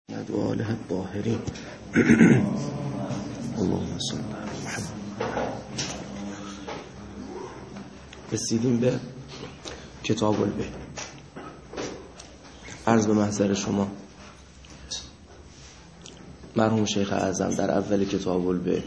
و آله الطاهرین اللهم صل علی محمد. رسیدیم به کتاب البیع. عرض به محضر شما مرحوم شیخ اعظم در اول کتاب البیع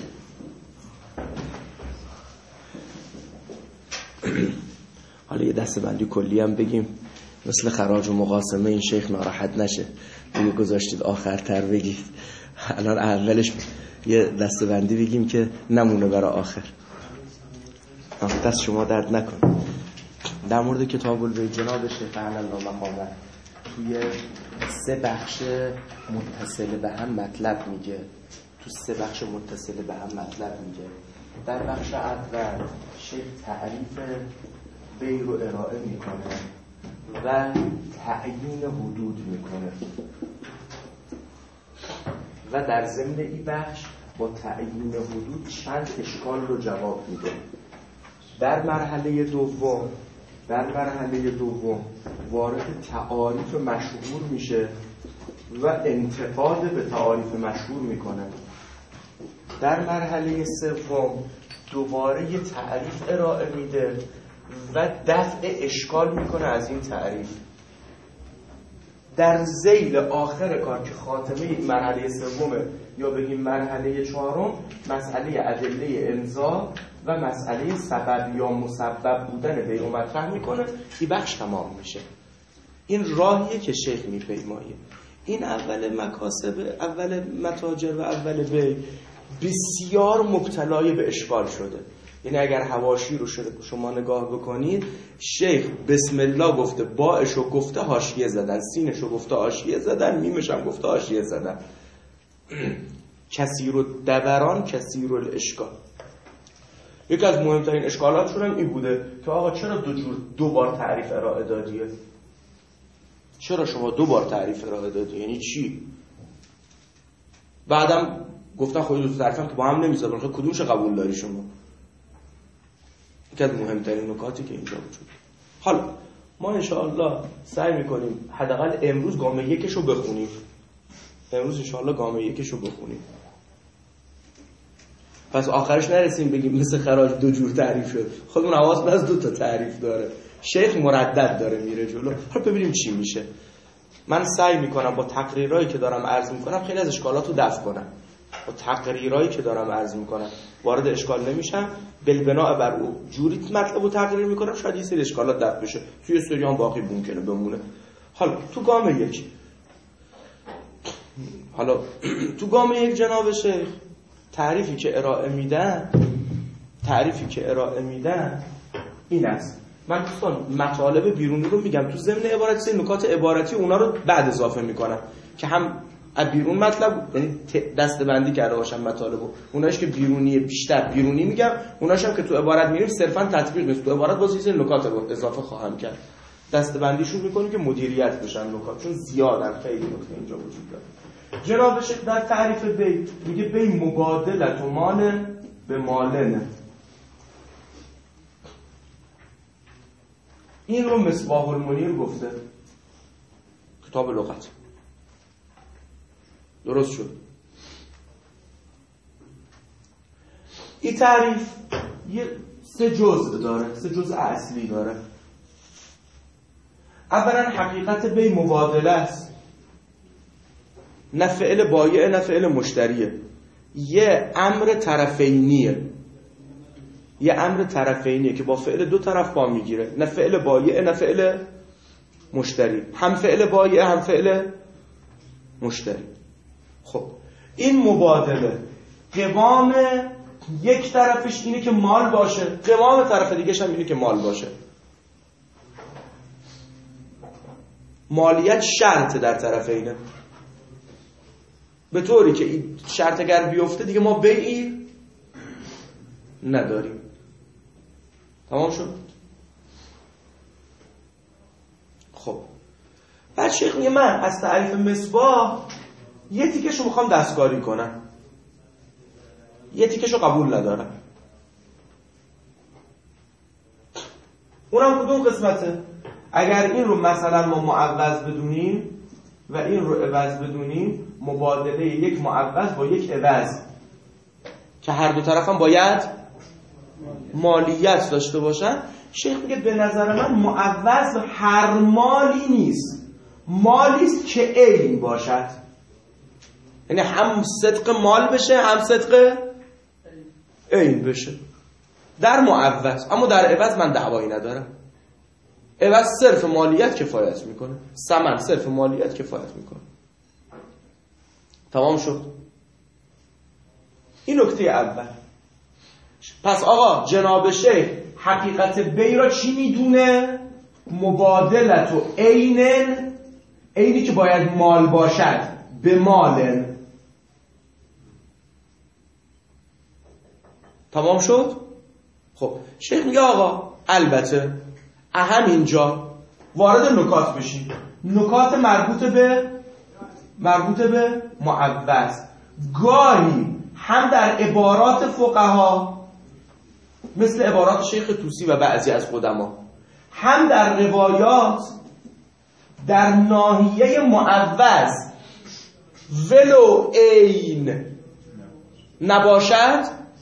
حالا یه دسته‌بندی کلی هم بگیم مثل خراج و مقاسمه این شیخ ناراحت نشه دیگه گذاشتید آخرتر بگید. الان اولش یه دسته‌بندی بگیم که نمونه برای آخر. دست شما درد نکن. در مورد کتاب البیع جناب شیخ الله مقامه توی 3 بخش متصل به هم مطلب میگه. در بخش اول شیخ تعریف بیع رو ارائه میکنه و تعیین حدود میکنه و در ضمن این بخش با تعیین حدود چند اشکال رو جواب میده. در مرحله دوم وارد تعاریف مشهور میشه و انتقاد به تعاریف مشهور میکنه. در مرحله سوم دوباره یه تعریف ارائه میده و دفع اشکال میکنه از این تعریف. در ذیل آخر کار که خاتمه مرحله سومه یا بگیم مرحله 4 مسئله ادله انزا و مسئله سبب یا مسبب بودن بیع رو مطرح میکنه. این بخش تمام میشه. این راهیه که شیخ میپیمایه. این اول مکاسب، اول متاجر و اول بیع بسیار مبتلای به اشکال شده. یعنی اگر حواشی رو شما نگاه بکنید، شیخ بسم الله گفته، باعشو گفته حاشیه زدن، سینشو گفته حاشیه زدن، میمش هم گفته حاشیه زدن. کثیر الدوران کثیر الاشکال. یکی از مهمترین اشکالاتشون هم این بوده که آقا چرا دو بار تعریف ارائه دادیه؟ چرا شما 2 بار تعریف ارائه دادی؟ یعنی چی؟ بعدم گفتن خودی 2 تعریف هم که با هم نمیزد، بلکه کدومش قبول داری شما؟ یکی از مهمترین نکاتی که اینجا وجود. حالا ما انشاءالله سعی میکنیم حداقل امروز گام 1 رو بخونیم. پس آخرش نرسیم بگیم مثل خراج 2 جور تعریف شد. خودمون حواسمون از 2 تا تعریف داره. شیخ مردد داره میره جلو. حالا ببینیم چی میشه. من سعی میکنم با تقریرایی که دارم عرض میکنم خیلی از اشکالات رو دفع کنم. وارد اشکال نمیشم، بالبناء بر او جوری مطلب رو تقریر میکنم شاید یه سری اشکالات دفع بشه، توی سری هم باقی ممکنه بمونه. حالا تو گام 1 جناب شیخ تعریفی که ارائه میدن این است. من دوستان مطالب بیرونی رو میگم، تو ضمن عبارت سری نکات عبارتی اونا رو بعد اضافه میکنم که هم بیرون مطلب، یعنی دسته‌بندی کرده باشم مطالبو. اوناش که بیرونی بیشتر بیرونی میگم، اوناش هم که تو عبارت میریم صرفا تطبیق نیست، تو عبارت باز یه نکات اضافه خواهم کرد. دسته‌بندیشون میکنیم که مدیریت بشن نکات، چون زیادن، خیلی نکته اینجا وجود داره. جناب شیخ در تعریف بیع میگه بیع مبادله و مال به مالن. این رو مصباح المنیر گفته، کتاب لغت. درست شد. این تعریف یه 3 جزء اصلی داره. اولا حقیقت بیع مبادله است، نه فعل بایع نه فعل مشتریه، یه امر طرفینیه که با فعل 2 طرف با میگیره، نه فعل بایع نه فعل مشتری، هم فعل بایع هم فعل مشتری. خب این مبادله قوام یک طرفش اینه که مال باشه، قوام طرف دیگه‌ش هم اینه که مال باشه. مالیت شرط در طرفینه، به طوری که این شرط اگر بیفته دیگه ما بیعی نداریم. تمام شد. خب بعد شیخ میگه من از تعریف مصباح یه تیکشو میخوام دستکاری کنم، یه تیکشو قبول ندارم. اونم کدوم قسمته؟ اگر این رو مثلا ما معوض بدونیم و این رو عوض بدونیم مبادله یک معوض با یک عوض که هر دو طرف هم باید مالیت داشته باشن. شیخ میگه به نظر من معوض هر مالی نیست، مالی است که عین باشد، یعنی هم صدق مال بشه هم صدق عین بشه در معوض. اما در عوض من دعوایی ندارم، عوض صرف مالیت کفایت میکنه، ثمن صرف مالیت کفایت میکنه. تمام شد. این نکته اول. پس آقا جناب شیخ حقیقت بی را چی میدونه؟ مبادلت و عینی که باید مال باشد به مال. تمام شد؟ خب شیخ میگه آقا البته همینجا وارد نکات بشیم، نکات مربوط به معوض. گاهی هم در عبارات فقها مثل عبارات شیخ طوسی و بعضی از قدما، هم در روایات در ناحیه معوض ولو عین نباشد،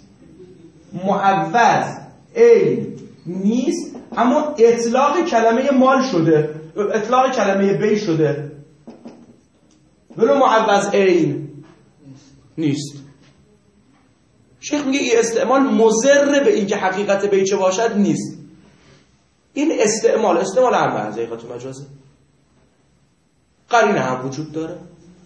معوض عین نیست اما اطلاق کلمه مال شده، اطلاق کلمه بی شده، ولو معوض عین نیست. شیخ میگه این استعمال مضر به این که حقیقت بی چه باشد نیست. این استعمال هم به حقیقت مجازه، قرینه هم وجود داره.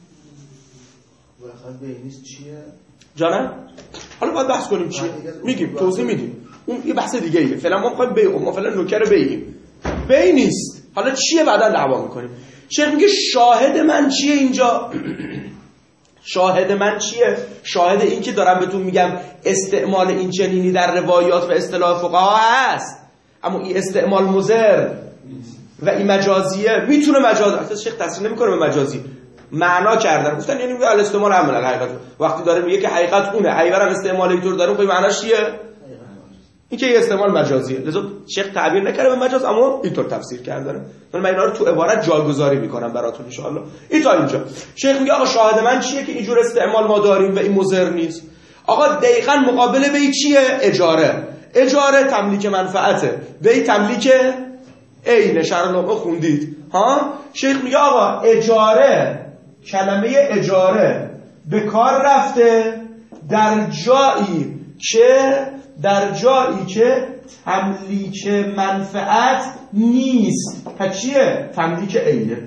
حقیقت بی نیست چیه؟ جانم؟ حالا باید بحث کنیم چیه؟ میگیم، توضیح میدیم. اون یه بحث دیگه ایه. فعلا ما میخوایم بی، ما فعلا نکره بگیم. بی نیست. حالا چیه بعدا دعوا میکنیم. شیخ میگه شاهد من چیه اینجا؟ شاهد من چیه؟ شاهد این که دارم بهتون میگم استعمال این چنینی در روایات و اصطلاح فقها هست، اما این استعمال مضر و این مجازیه. میتونه مجاز، شیخ تصریح نمیکنه به مجازی، معنا کردن گفتن یعنی میگه الاستعمال عمل حقیقت. وقتی داره میگه که حقیقت اونه، حقیقت استعمال اینطور داره، خب معناش چیه؟ این که یه استعمال مجازیه. لذا شیخ تعبیر نکرده به مجاز اما اینطور تفسیر کردن. من اینا رو تو عبارت جایگذاری میکنم براتون ان شاء الله. این تا اینجا شیخ میگه آقا شاهد من چیه که اینجور استعمال ما داریم و این مضر نیست. آقا دقیقاً مقابله به این چیه؟ اجاره تملیک منفعته، به تملیک عین. شرح خوندید ها؟ شیخ میگه آقا اجاره، کلمه اجاره به کار رفته در جایی که تملیک منفعت نیست. پس چیه؟ تملیک عینه.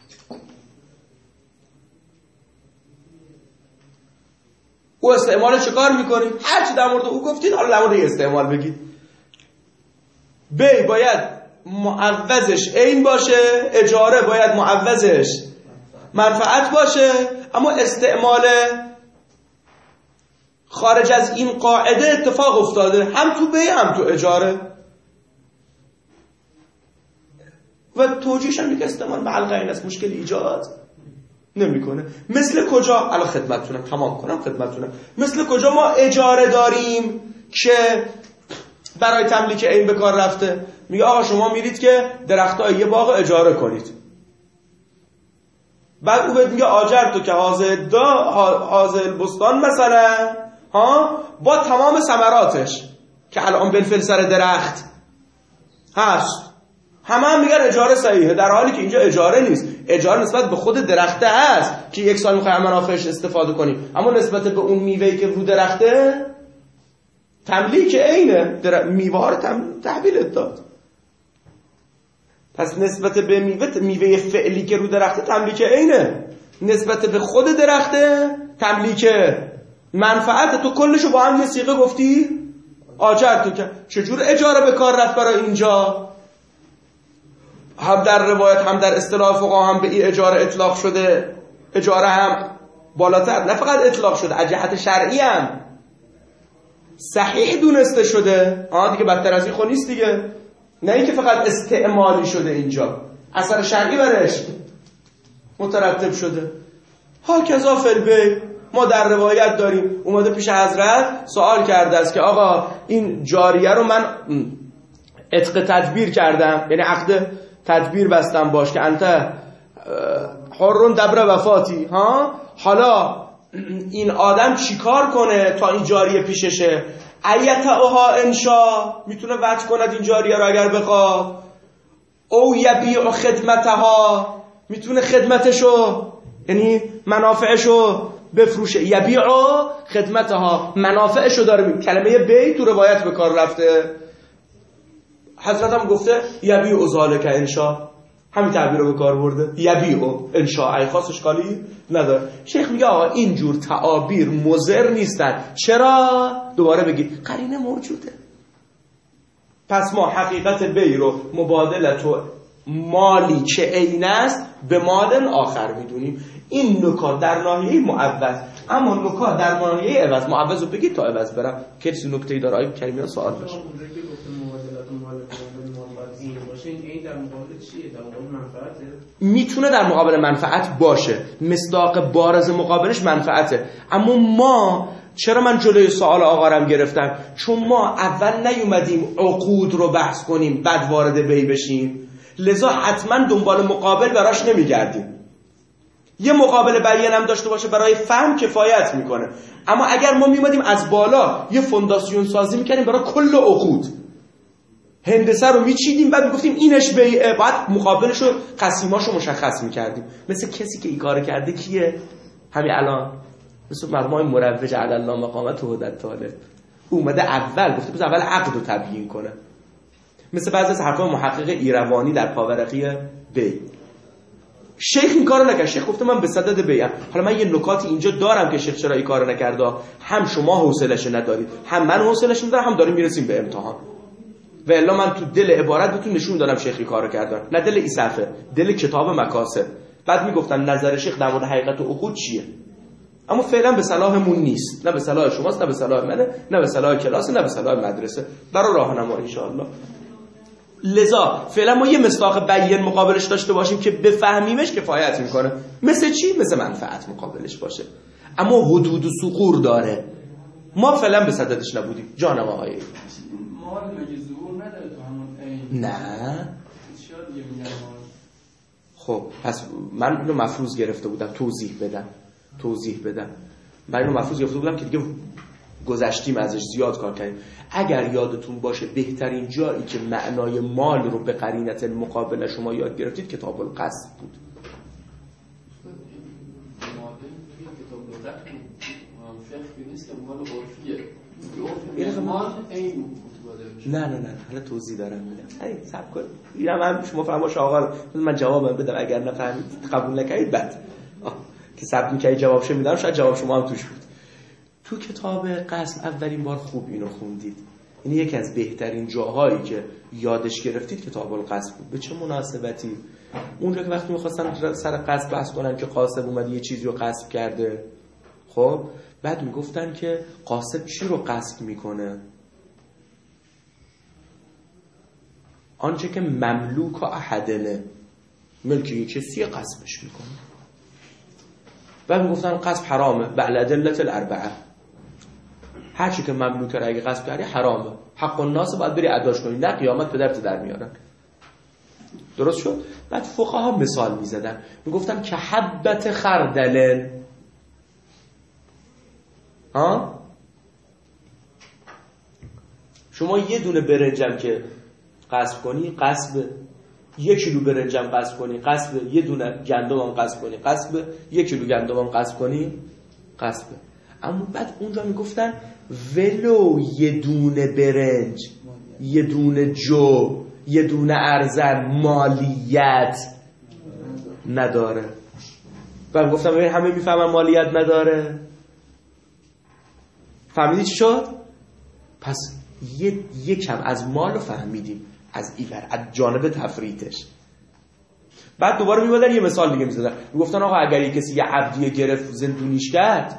او استعمال چه کار میکنید؟ هرچی در مورد او گفتید حالا در مورد استعمال بگید. بی باید معوضش عین باشه، اجاره باید معوضش منفعت باشه، اما استعمال خارج از این قاعده اتفاق افتاده، هم تو بی هم تو اجاره. و توجیهش هم که استعمال محل قرین است، مشکل ایجاد نمیکنه. مثل کجا؟ الان خدمتتونم تمام کنم خدمتتونم. مثل کجا ما اجاره داریم که برای تملیک عین به کار رفته؟ میگه آقا شما میرید که درختای یه باغ اجاره کنید، بعد او بهت میگه آجر تو که حاضر بستان مثلا ها، با تمام ثمراتش که الان بالفعل سر درخت هست، همه میگن اجاره صحیحه، در حالی که اینجا اجاره نیست. اجاره نسبت به خود درخته هست که یک سال میخوایم منافعش استفاده کنیم، اما نسبت به اون میوه‌ای که رو درخته تملیک عینه، میوه ها رو تحویل داد. پس نسبت به میوه فعلی که رو درخته تملیک عینه، نسبت به خود درخته تملیک منفعت. تو کلشو با هم یه صیغه گفتی آجر تو که چجور اجاره به کار رفت برای اینجا؟ هم در روایت هم در اصطلاح فقها هم به این اجاره اطلاق شده. اجاره هم بالاتر نه فقط اطلاق شده، از جهت شرعی هم صحیح دونسته شده. دیگه بدتر از این خود نیست دیگه. نه اینکه فقط استعمالی شده، اینجا اثر شرعی برش مترتب شده. هاکذا فی ما در روایت داریم اومده پیش حضرت سوال کرده است که آقا این جاریه رو من عتق تدبیر کردم، یعنی عقد تدبیر بستم باش که انت حرون دبر وفاتی. ها حالا این آدم چیکار کنه تا این جاریه پیششه؟ ایتها انشا، میتونه وجه کند این جاریه رو اگر بخواد. او یبیع خدمتها، میتونه خدمتشو یعنی منافعشو بفروشه. یبیع خدمتها، منافعشو داره. کلمه بی تو روایت به کار رفته. حضرت هم گفته یبیع ذالک انشا، همین تعبیر رو به کار برده. یبیع انشا، ای خاص اشکالی نداره. شیخ میگه آقا اینجور تعابیر مضر نیستن. چرا؟ دوباره بگید قرینه موجوده. پس ما حقیقت بی رو مبادلت و مالی که عین است به مال آخر میدونیم. این نکات در ناحیه معوض، اما نکات در ناحیه عوض، معوض رو بگید تا عوض برم. کسی نکته‌ای داره آقای کریمی سوال باشه؟ این در مقابل چیه؟ در مقابل منفعته؟ میتونه در مقابل منفعت باشه. مصداق بارز مقابلش منفعته. اما ما چرا من جلوی سوال آقارم گرفتم؟ چون ما اول نیومدیم عقود رو بحث کنیم بعد وارد بی بشیم، لذا حتما دنبال مقابل براش نمیگردیم. یه مقابل بیان هم داشته باشه برای فهم کفایت میکنه. اما اگر ما میومدیم از بالا یه فونداسیون سازی میکنیم برای کل عقود، هندسه رو میچیدیم بعد میگفتیم اینش بیعه، بعد مقابلش رو قسیماشو مشخص میکردیم. مثل کسی که این کار کرده کیه؟ همین الان مثل مرحوم مروج علی الله مقامت هدت طالب اومده اول گفته بذار اول عقد رو تبیین کنه. مثل بعضی از حرفای محقق ایروانی در پاورقی بی. شیخ این کارو نکرد. شیخ گفته من به صدد بیعم. حالا من یه نکاتی اینجا دارم که شیخ چرا این کارو نکرده. هم شما حوصله‌اش ندارید، هم من حوصله‌اش ندارم، هم داریم میرسیم به امتحان. و الا من تو دل عبارت بهتون نشون دادم شیخی کارو کردن، نه دل این صفحه، دل کتاب مکاسب. بعد میگفتن نظر شیخ در مورد حقیقت و عقود چیه. اما فعلا به صلاحمون نیست، نه به صلاح شماست، نه به صلاح منه، نه به صلاح کلاس، نه به صلاح مدرسه. برای راهنمایی ان شاء الله. لذا فعلا ما یه مصداق بیان مقابلش داشته باشیم که بفهمیمش کفایت میکنه. مثل چی؟ مثل منفعت مقابلش باشه. اما حدود و سقور داره. ما فعلا به صددش نبودیم. جانم آقای مال مگه ظهور نداره تو همون عین؟ نه. چرا دیگه میگن مال؟ خب پس من اینو مفروض گرفته بودم توضیح بدم. من اینو مفروض گرفته بودم که دیگه گذشتیم ازش، زیاد کار کردیم. اگر یادتون باشه بهترین جایی که معنای مال رو به قرینت مقابل شما یاد گرفتید کتاب القصد بود. نه حالا توضیح دارم میدم. ای صبر کن. من شما فهموش آقا من جوابم بدم، اگر نفهمید قبول نکردید بعد که صبر می‌کنید جواب شو میدم، شاید جواب شما هم توش بود. تو کتاب قسم اولین بار خوب اینو خوندید. این یکی از بهترین جاهایی که یادش گرفتید کتاب القسم بود. به چه مناسبتی؟ اونجا که وقتی می‌خواستن سر قسم بحث کنن که قاسم اومد یه چیزی رو قسم کرده، خب بعد میگفتن که قاسم چی رو قسم میکنه؟ آنچه که مملوک و احدنه، ملکی کسی قسمش میکنه. بعد میگفتن قسم حرامه بعد ادله الاربعه. هر چی که مملوکه رو اگه قسم کردی حرامه، حق الناس باید بری اداش کنی، نه قیامت پدرت در میارن. درست شد؟ بعد فقها مثال میزدن، میگفتن که حبت خردل. شما یه دونه برنجم که قصب کنی قصب، 1 کیلو برنجم قصب کنی قصب، یه دونه گندمم قصب کنی قصب، 1 کیلو گندمم قصب کنی قصب. اما بعد اونجا میگفتن ولو یه دونه برنج، یه دونه جو، یه دونه ارزن مالیت نداره. بعد گفتم ببین همه میفهمن مالیت نداره. فهمیدی چی شد؟ پس یه کم از مال رو فهمیدیم از ایور، از جانب تفریطش. بعد دوباره میبادن یه مثال دیگه میزدن، میگفتن آقا اگر یه کسی یه عبدیه گرفت زندونیش کرد،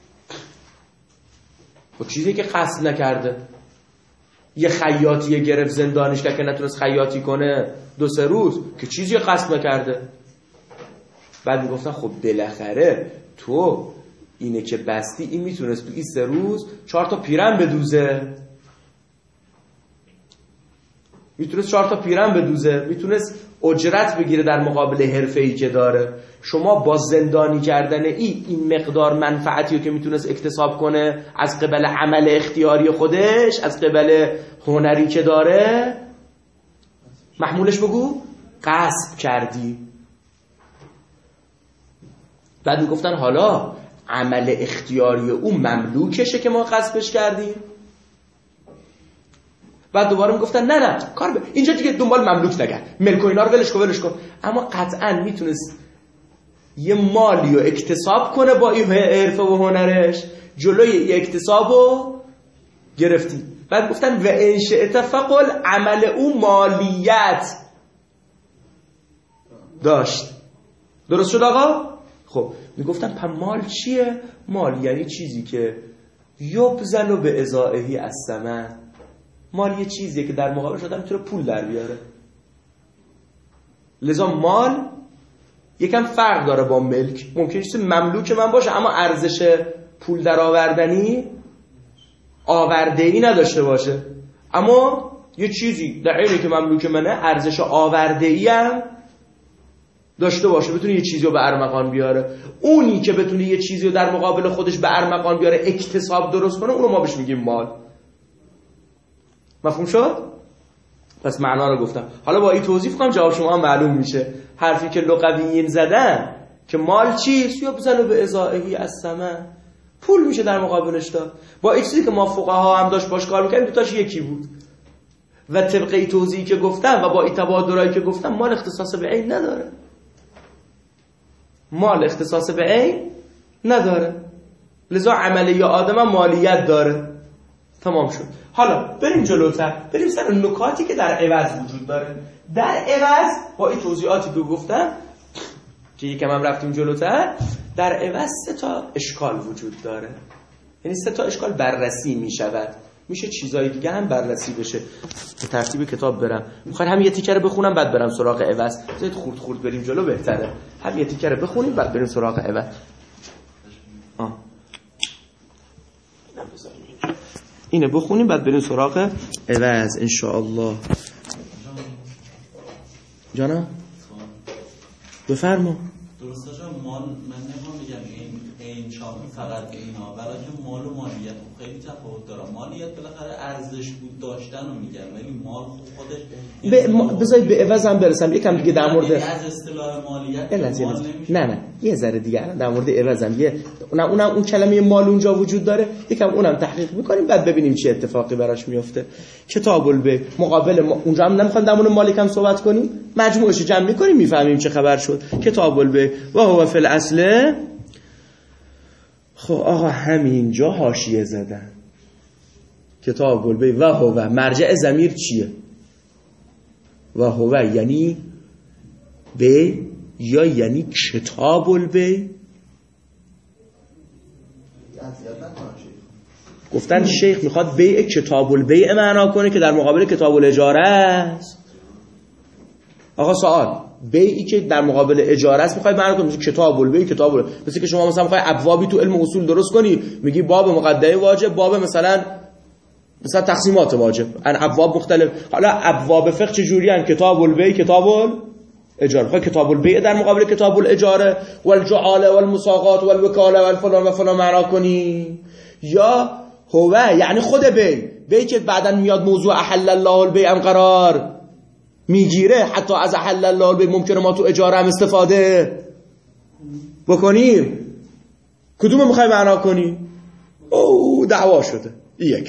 خب چیزی که قصد نکرده. یه خیاطیه گرفت زندانیش کرد که نتونست خیاطی کنه 2-3 روز، که چیزی قصد نکرده. بعد میگفتن خب بالاخره تو اینه که بستی، این میتونست تو این 3 روز 4 تا پیرن بدوزه، میتونست اجرت بگیره در مقابل حرفه‌ای که داره. شما با زندانی کردن این مقدار منفعتی رو که میتونست اکتساب کنه از قبل عمل اختیاری خودش، از قبل هنری که داره، محمولش بگو غصب کردی. بعد میگفتن حالا عمل اختیاری او مملوکشه که ما غصبش کردیم. بعد دوباره میگفتن نه کار اینجا دیگه دنبال مملوک نگرد، ملک و اینا رو ولش کن. اما قطعا میتونست یه مالی رو اکتساب کنه با این حرفه و هنرش، جلوی این اکتسابو گرفتی. بعد گفتن و ان شئت فقل عمل او مالیت داشت. درست شد آقا؟ خب میگفتن پس مال چیه؟ مال یعنی چیزی که یبذل به ازائهی الثمن. مال یه چیزیه که در مقابلش آدم میتونه پول در بیاره. لذا مال یکم فرق داره با ملک. ممکنه چیز مملوک من باشه اما ارزش پول در آورده‌ای نداشته باشه، اما یه چیزی در حالی که مملوک منه ارزش آورده‌ای هم داشته باشه، بتونه یه چیزی رو به ارمغان بیاره. اونی که بتونه یه چیزی رو در مقابل خودش به ارمغان بیاره، اکتساب درست کنه، اونو ما بهش میگیم مال. مفهوم شد؟ پس معنا رو گفتم. حالا با این توضیح کنم جواب شما هم معلوم میشه. حرفی که لغویین زدن که مال چیست؟ یا بزنو به ازائهی الثمن، پول میشه در مقابلش داد. با این چیزی که ما فقها هم داشت باش کار میکنیم دوتاش یکی بود. و طبق این توضیحی که گفتم و با این تبادلایی که گفتم مال اختصاص به عین نداره. مال اختصاص به عین نداره، لذا عملی آدم مالیت داره. تمام شد. حالا بریم جلوتر، بریم سر نکاتی که در عوض وجود داره. در عوض با این توضیحاتی که گفتم که یکم هم رفتیم جلوتر، در عوض 3 اشکال وجود داره. یعنی 3 اشکال بررسی می شود. میشه چیزای دیگه هم بررسی بشه. به ترتیب کتاب برم. میخواید هم یه تیکه رو بخونم بعد برم سراغ عوض. زید خورد بریم جلو بهتره. هم یه تیکه رو بخونیم بعد بریم سراغ عوض. اینه بخونیم بعد بریم سراغ عوض ان شاء الله. جانم بفرما. درسته جان، مال من نمیخوام بگم این شامل فقط اینا، بلکه مال و مالیت خیلی تفاوت داره. مالیت بالاخره ارزش بود داشتن رو میگن، ولی مال خودش بذارید به عوض هم برسم. یکم دیگه در مورد از اصطلاح مالیت مال نمیشه. نه یه ذره دیگه در مورد عوض هم اون کلمه مال اونجا وجود داره، یکم اونم تحقیق میکنیم بعد ببینیم چه اتفاقی براش میفته. کتاب البیع مقابل اونجا هم نمیخوام در مورد مالک هم صحبت کنیم، مجموعش جمع میکنیم میفهمیم چه خبر شد. کتاب البیع و هو فی الاصل. خب آقا همینجا حاشیه زدن. کتاب البیع و هو، مرجع ضمیر چیه؟ و هو یعنی بیع یا یعنی کتاب البیع؟ گفتن شیخ میخواد بیع کتاب البیع معنا کنه که در مقابل کتاب الاجاره است. آقا سوال، بیعی که در مقابل اجاره است میخوای معنا کنی کتاب البیع؟ کتاب البیع مثل که شما مثلا میخوای ابوابی تو علم اصول درست کنی، میگی باب مقدمه واجب، باب مثلا تقسیمات واجب، ان ابواب مختلف. حالا ابواب فقه چه جوری ان؟ کتاب البیع، کتاب الاجاره. میخوای کتاب البیع در مقابل کتاب الاجاره والجعاله والمساقات والوکاله والفلان و فلان معنا کنی، یا هو یعنی خود بیع که بعدن میاد موضوع احل الله البیع قرار میگیره. حتی از احل الله البیع ممکنه ما تو اجاره هم استفاده بکنیم. کدوم میخوای معنا کنی؟ او دعوا شده. یک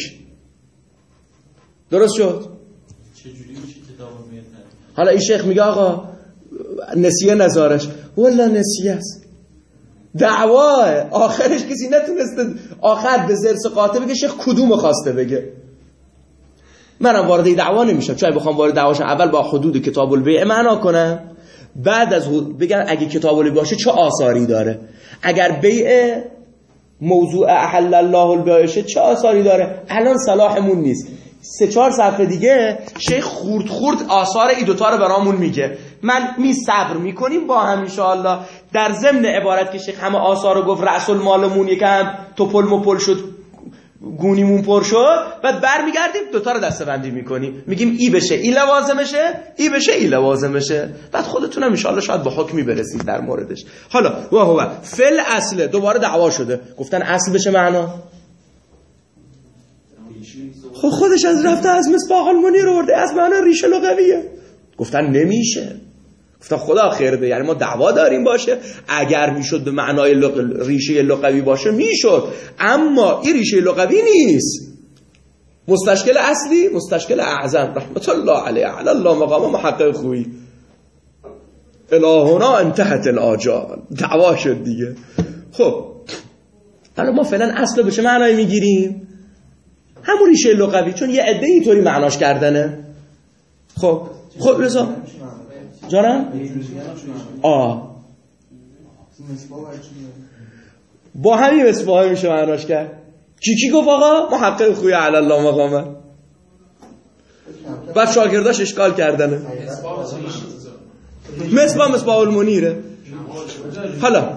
درست شد. چجوری میشه کتاب البیع؟ حالا این شیخ میگه آقا نسیه نزارش، والله نسیه است، دعواه. آخرش کسی نتونسته آخر به زرس قاطع بگه شیخ کدوم خواسته بگه. منم وارد دعوا نمیشم، چون بخوام وارد دعواشم اول با حدود کتاب البیع معنا کنم، بعد از بگم اگه کتاب البیع باشه چه آثاری داره، اگر بیع موضوع احل الله البیع چه آثاری داره. الان صلاحمون نیست. 3-4 صفحه دیگه شیخ خورد آثار این دوتا رو برامون میگه. من صبر میکنیم با هم ان شاء الله. در ضمن عبارت که شیخ همه آثار رو گفت، رأس المالمون یکم توپل مپل شد، گونیمون پر شد، بعد برمیگردیم دوتا رو دسته‌بندی میکنیم، میگیم ای بشه ای لوازمشه، ای بشه ای لوازمشه. بعد خودتونم ان شاءالله شاید به حکمی برسید در موردش. حالا و هو فل اصله، دوباره دعوا شده، گفتن اصل بشه معنا. خب خودش از رفته از مصباح المنیر رو برده از معنا ریشه لغویه، گفتن نمیشه. گفتن خدا خیر ده، یعنی ما دعوا داریم باشه، اگر میشد به معنای ریشه لغوی باشه میشد، اما این ریشه لغوی نیست. مستشکل اصلی مستشکل اعظم رحمت الله علیه علی الله مقام محقق خویی الهنا انتهت الاجال، دعوا شد دیگه. خب حالا ما فعلا اصل بشه معنای میگیریم همون ریشه لغوی، چون یه عده اینطوری معناش کردنه. خب رضا جانم با همین مصباح میشه معناش کرد. کی گفت آقا؟ محقق خوی علی الله مقامه. بعد شاگرداش اشکال کردنه مصباح المنیره. حالا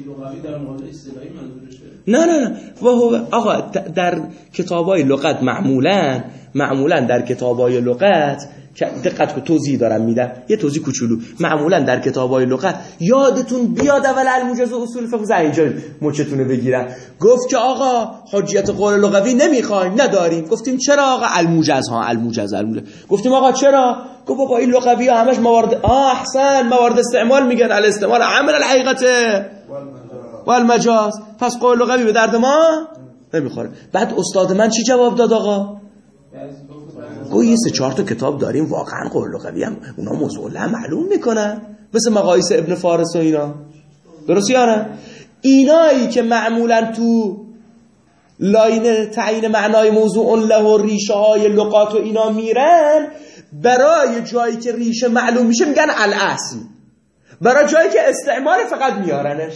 نه آقا در کتابای لغت معمولا در کتابای لغت دقت کو توضیح دارم میدم، یه توضیح کوچولو. معمولا در کتابای لغت یادتون بیاد اول الموجز و اصول فقه ز اینجا مچتونه بگیرم، گفت که آقا حجیت قول لغوی نمیخوایم، نداریم. گفتیم چرا آقا؟ الموجز. گفتیم آقا چرا؟ گفت بابا این لغوی ها همش موارد احسن موارد استعمال میگن، الاستعمال عمل الحقیقت والمجاز، پس قول لغوی به درد ما نمیخوره. بعد استاد من چی جواب داد آقا؟ گوی یه 3-4 تا کتاب داریم واقعا قول لغوی هم اونا موضوع له معلوم میکنن، مثل مقایس ابن فارس و اینا. درست یاره؟ اینایی که معمولا تو لاین تعیین معنای موضوع له و ریشه های لغات و اینا میرن، برای جایی که ریشه معلوم میشه میگن الاصل، برای جایی که استعمال فقط میارنش.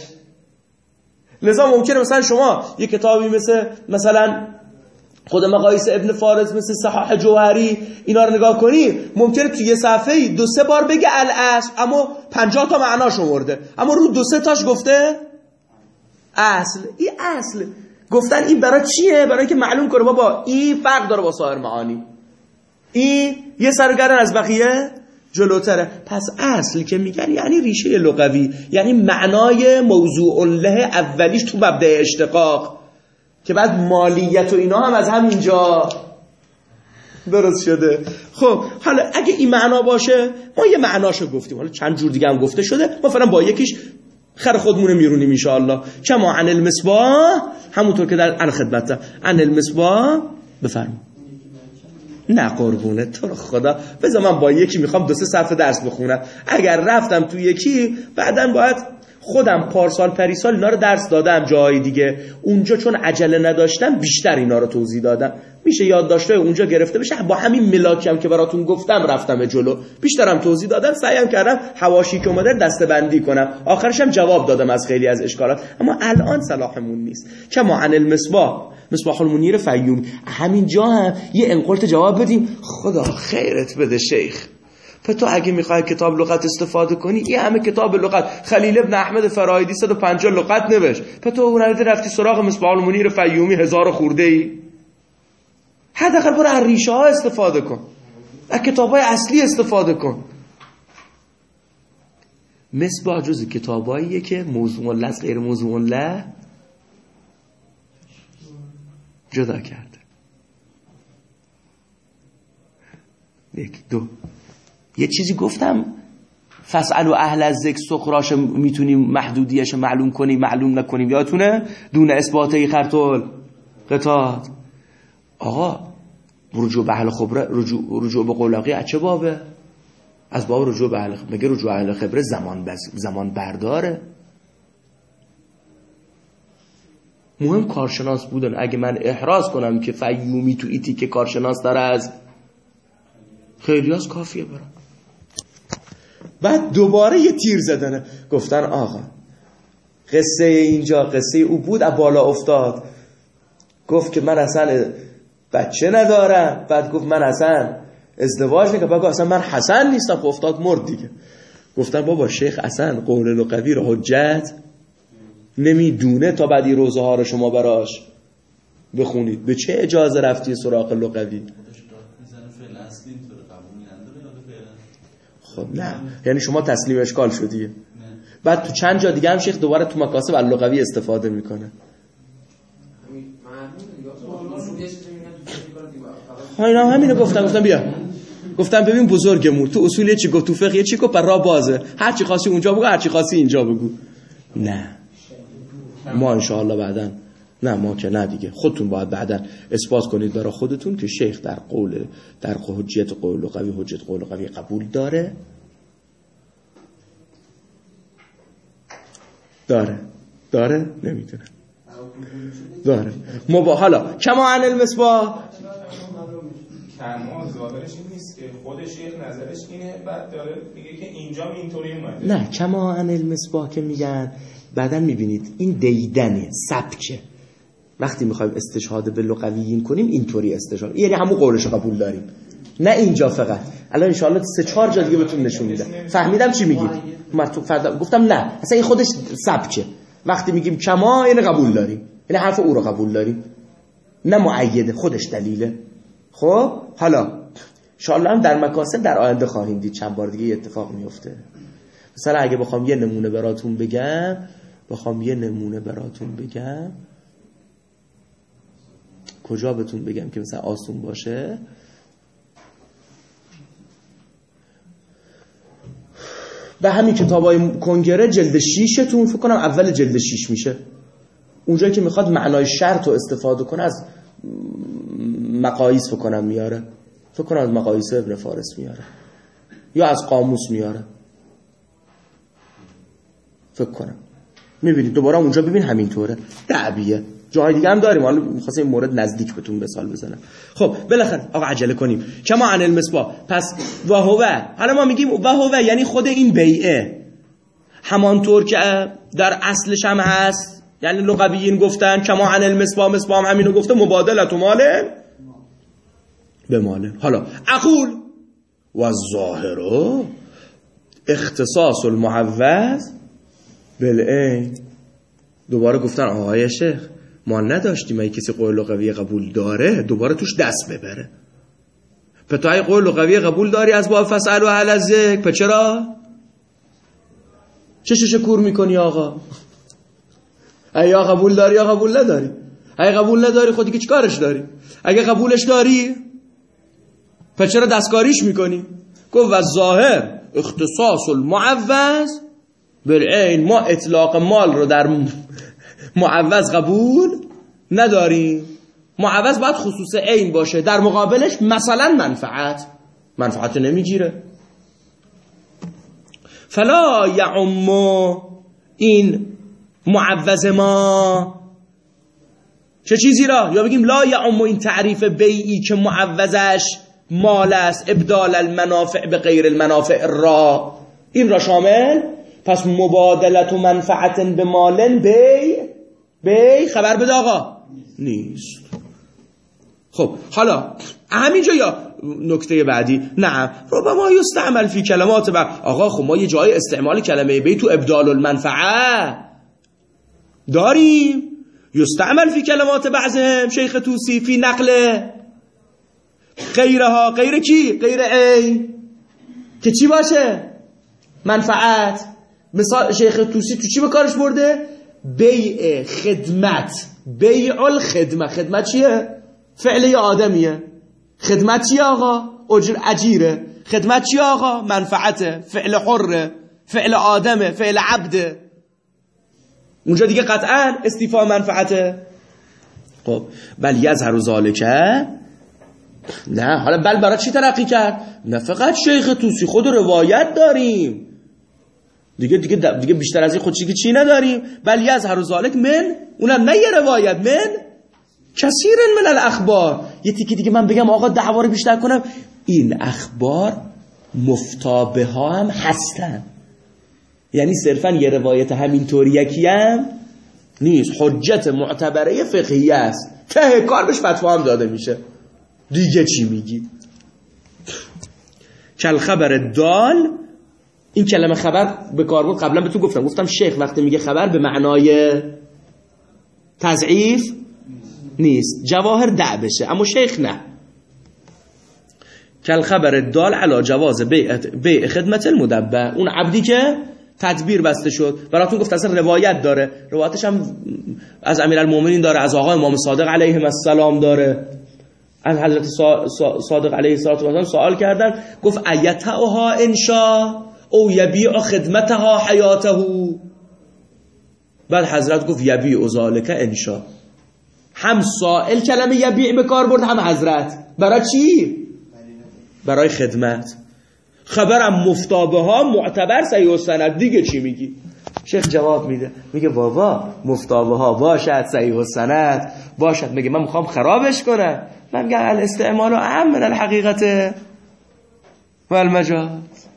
لذا ممکنه مثلا شما یه کتابی مثلا خود مقایس ابن فارس، مثل صحاح جوهری، اینا رو نگاه کنی، ممکنه تو یه صفحه‌ای 2-3 بار بگه الاصل، اما 50 تا معناش آورده، اما رو 2-3 تاش گفته اصل. این اصل گفتن این برای چیه؟ برای اینکه معلوم کنه بابا این فرق داره با سایر معانی، این یه سرگردن از بقیه جلوتره. پس اصل که میگن یعنی ریشه لغوی، یعنی معنای موضوع له اولیش تو مبدأ اشتقاق، که بعد مالیت و اینا هم از همینجا درست شده. خب حالا اگه این معنا باشه، ما یه معناشو گفتیم، حالا چند جور دیگه هم گفته شده، ما فعلا با یکیش خر خودمون میرونیم ان شاء الله. کما عن المصباح، همونطور که در خدمت عن المصباح بفرمایید. نه قربونه تو رو خدا، بذار من با یکی میخوام 2-3 صفحه درس بخونم، اگر رفتم تو یکی بعدن باید خودم پارسال پریسال اینا رو درس دادم جای دیگه، اونجا چون عجله نداشتم بیشتر اینا رو توضیح دادم، میشه یادداشت‌ها اونجا گرفته بشه. با همین ملاکی هم که براتون گفتم رفتم جلو، بیشترم توضیح دادم، سعیم کردم حواشی که اومده دسته‌بندی کنم، آخرش هم جواب دادم از خیلی از اشکالات، اما الان صلاحمون نیست. کما عن مصباح المنیر فیومی، همین جا هم یه انقلت جواب بدیم. خدا خیرت بده شیخ، تو اگه میخوای کتاب لغت استفاده کنی، این همه کتاب لغت خلیل ابن احمد فرایدی 150 لغت نوشت، تو اون رفتی سراغ مصباح المنیر فیومی 1000 خورده ای؟ حداقل برو از ریشه ها استفاده کن، از کتابای اصلی استفاده کن. مصباح جز کتاباییه که موضوع له از غیر موضوع له جدا کرده. 1 2 یه چیزی گفتم فسألوا اهل الذکر سخراش میتونیم محدودیش معلوم کنیم معلوم نکنیم، یادتونه؟ دون اثباتی خرطول قطعات. آقا رجوع به اهل خبره، رجوع به قولاقی از چه بابه؟ از باب رجوع به اهل خبره. مگه رجوع اهل خبره زمان برداره؟ مهم کارشناس بودن. اگه من احراز کنم که فیومی تو ایتی که کارشناس داره از خیلی از کافیه برام. بعد دوباره یه تیر زدنه، گفتن آقا قصه اینجا قصه او بود، از بالا افتاد، گفت که من اصلا بچه ندارم، بعد گفت من اصلا ازدواج نکنم، بعد گفت اصلا من حسن نیستم، خب افتاد مرد دیگه. گفتن بابا شیخ اصلا قول لغوی رو حجت نمیدونه تا بعدی روزه ها رو شما براش بخونید. به چه اجازه رفتی سراغ لغوی؟ خب نه، یعنی شما تسلیم اشکال شدیه. بعد تو چند جا دیگه هم شیخ دوباره تو مکاسب اللغوی استفاده میکنه. اینا همینو گفتم بیا. گفتم ببین بزرگمون تو اصول چی گفت، تو فقه چی گفت، راه بازه، هر چی خاصی اونجا بگو، هر چی خاصی اینجا بگو. نه ما انشاءالله بعدن، نه ما که نه دیگه، خودتون باید بعدن اثبات کنید برای خودتون که شیخ در حجیت قول لغوی، حجیت قول لغوی قبول داره نمیدونم داره. حالا کما عن المصباح، کما ظاهرش این نیست که خود شیخ نظرش اینه، بعد داره میگه که اینجا اینطوری اومده. نه کما عن المصباح که میگن بعدن میبینید این دیدنه، سبکه. وقتی میخوایم استشهاد به لغویین کنیم اینطوری استشهاد، یعنی همون قولش قبول داریم، نه اینجا فقط. الان ان شاءالله 3-4 جا دیگه بهتون نشون میدم. فهمیدم چی میگید؟ من گفتم نه اصلا این خودش سبکه. وقتی میگیم کما یعنی قبول داریم، یعنی حرف او رو قبول داریم، نه مؤیده، خودش دلیله. خب حالا ان شاءالله هم در مکاسب در آینده خواهیم دید چند بار دیگه اتفاق میفته. مثلا اگه بخوام یه نمونه براتون بگم، کجا بهتون بگم که مثلا آسون باشه؟ به همین کتابای کنگره جلد 6 تون فکر کنم اول جلد 6 میشه، اونجایی که میخواد معنای شرط رو استفاده کنه از مقاییس فکر کنم میاره، فکر کنم از مقاییس ابن فارس میاره یا از قاموس میاره، فکر کنم. میبینید دوباره اونجا ببین همینطوره. دعبیه جای دیگه هم داریم، حالا می‌خواستم این مورد نزدیک بهتون مثال بزنم. خب بالاخره آقا عجله کنیم. کما عن المصباح، پس و هو، حالا ما میگیم و هو یعنی خود این بیعه، همانطور که در اصلش هم هست. یعنی لغویین گفتن کما عن المصباح، مصباح هم همینو گفته، مبادله تو مال به مال. حالا اقول و الظاهر اختصاص المعوض بالعین. دوباره گفتن آقای شیخ ما نداشتیم اگه کسی قول لغوی قبول داره دوباره توش دست ببره. پتای قول لغوی قبول داری از باب فسألوا اهل الذکر، پس چرا چشش کور میکنی آقا؟ یا قبول داری یا قبول نداری. اگه قبول نداری خودی که چیکارش داری؟ اگه قبولش داری پس چرا دستکاریش میکنی؟ گفت و ظاهر اختصاص المعوض بالعین، ما اطلاق مال رو در معوض قبول نداریم. معوض باید خصوص عین باشه، در مقابلش مثلا منفعت نمیگیره. فلا یعم، این معوض ما چه چیزی را، یا بگیم لا یعم، این تعریف بیعی که معوضش مال است، ابدال المنافع به غیر المنافع را، این را شامل. پس مبادلت و منفعت به مالن بی خبر بده آقا نیست. خب حالا همینجا یا نکته بعدی، نعم ربما یستعمل فی کلمات آقا خب ما یه جای استعمال کلمه بی تو ابدال المنفعه داریم، یستعمل فی کلمات بعضهم شیخ توسی فی نقل غیرها، غیر کی؟ غیر عین، که چی باشه؟ منفعت. مثال شیخ توسی تو چی به کارش برده؟ بیع خدمت، بیع الخدمه. خدمت چیه؟ فعل آدمیه. خدمت چیه آقا؟ اجیره. خدمت چیه آقا؟ منفعته، فعل حره، فعل آدمه، فعل عبده. اونجا دیگه قطعا استیفاء منفعته. خب بل یظهر ذالکه، نه حالا بل برای چی ترقی کرد؟ نه فقط شیخ توسی، خود روایت داریم دیگه بیشتر از این خودشی که چی نداریم. بل یظهر ذالک من، اونم نه یه روایت، من کثیر من الاخبار. یه تیکی دیگه من بگم آقا دعوا رو بیشتر کنم، این اخبار مفتابه ها هم هستن، یعنی صرفا یه روایت همینطوری یکی هم نیست، حجت معتبره فقهی است، ته کار بهش فتوا هم داده میشه. دیگه چی میگی؟ کل خبر دال، این کلمه خبر به کار بود، قبلا بهتون گفتم شیخ وقتی میگه خبر به معنای تضعیف نیست، جواهر دع بشه، اما شیخ نه. کل خبر دال علی جواز بیع خدمت المدبر، اون عبدی که تدبیر بسته شد. براتون گفت اصلا روایت داره، روایتش هم از امیرالمومنین داره، از آقا امام صادق علیه السلام داره. از حضرت صادق علیه السلام سوال کردن، گفت ایتها انشا او یبیع خدمتها حیاته. بعد حضرت گفت یبیع ذالک انشا. هم سائل کلمه یبیع به کار برد، هم حضرت. برای چی؟ برای خدمت. خبرم مفتابه ها معتبر صحیح و سند، دیگه چی میگی؟ شیخ جواب میده، میگه بابا مفتابه ها باشد صحیح و سند باشد، میگه من میخوام خرابش کنم؟ من میگم الاستعمال و اهم من الحقیقت و المجاز.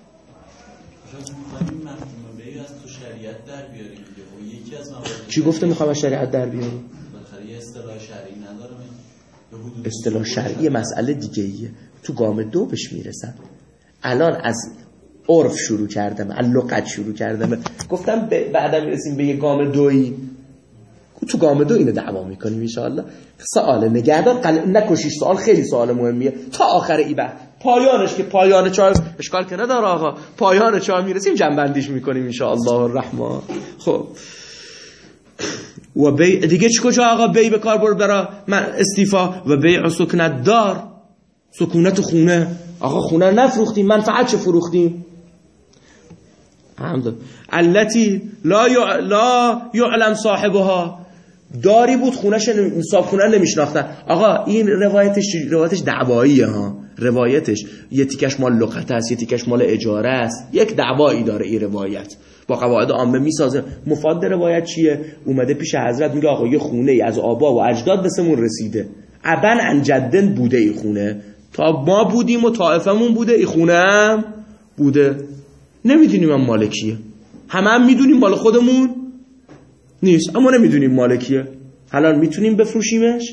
چی گفته میخوام شریعت در بیاریم؟ اصطلاح شرعی نداره. اصطلاح شرعی مسئله دیگه ایه، تو گام دو بهش میرسم. الان از عرف شروع کردم، از لغت شروع کردم، گفتم بعدا میرسیم به یه گام دویی. تو گام دو اینو دعوا میکنیم انشاءالله. سوال نگهدار نکشیش، سوال خیلی سوال مهمیه تا آخر ای بحث. پایانش که پایان 4 اشکال که نداره آقا، پایان 4 میرسیم جنبندیش میکنیم انشاءالله الرحمن. خب و بیع دیگه چی کجا آقا بیع به کار برد برای استیفا؟ و بیع سکونت دار، سکونت خونه. آقا خونه نفروختیم، منفعت چه فروختیم؟ الحمدلله. التي لا يعلم صاحبها، داری بود خونش صاحب خونه نمیشناختن. آقا این روایتش دعواییه ها، روایتش یه تیکش مال لغت است، یه تیکش مال اجاره است، یک دعوایی داره این روایت، با قواعد عامه میسازه. مفاد روایت چیه؟ اومده پیش حضرت میگه آقا یه خونه ای از آبا و اجداد بسمون رسیده، ابن عن جدن بوده این خونه، تا ما بودیم و طائفمون بوده، این خونه هم بوده، نمیدونیم هم مالکیه. هم میدونیم مال خودمون نیست، اما نمیدونیم مالکیه. حالا میتونیم بفروشیمش؟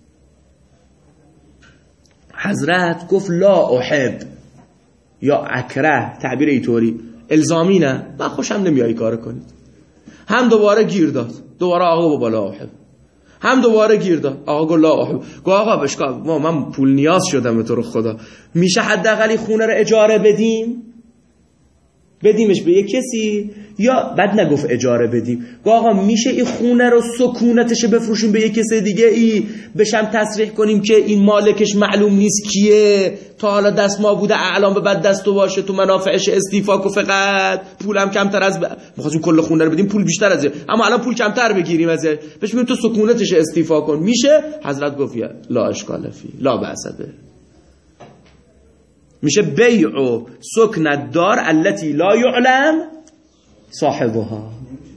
حضرت گفت لا احب یا اکره، تعبیر ایطوری الزامی نه، من خوشم نمیایی کار کنید. هم دوباره گیر داد، دوباره آقا بابا لا احب، هم دوباره گیر داد، آقا گفت لا احب. گفت آقا بشکا من پول نیاز شدم به تو رو خدا، میشه حداقل خونه رو اجاره بدیمش به یک کسی؟ یا بعد نگفت اجاره بدیم، گفت آقا میشه این خونه رو سکونتش بفروشیم به یک کسی دیگه ای، بشم تصریح کنیم که این مالکش معلوم نیست کیه، تا حالا دست ما بوده الان به بعد دست تو باشه، تو منافعش استیفا کو، فقط پولم کمتر از می‌خواستیم کل خونه رو بدیم پول بیشتر از اما الان پول کمتر بگیریم ازش، بهش میگیم تو سکونتش استیفا کن، میشه؟ حضرت گفت لا اشکال فی لا باس به. میشه بیع سکن الدار التي لا يعلم صاحبها.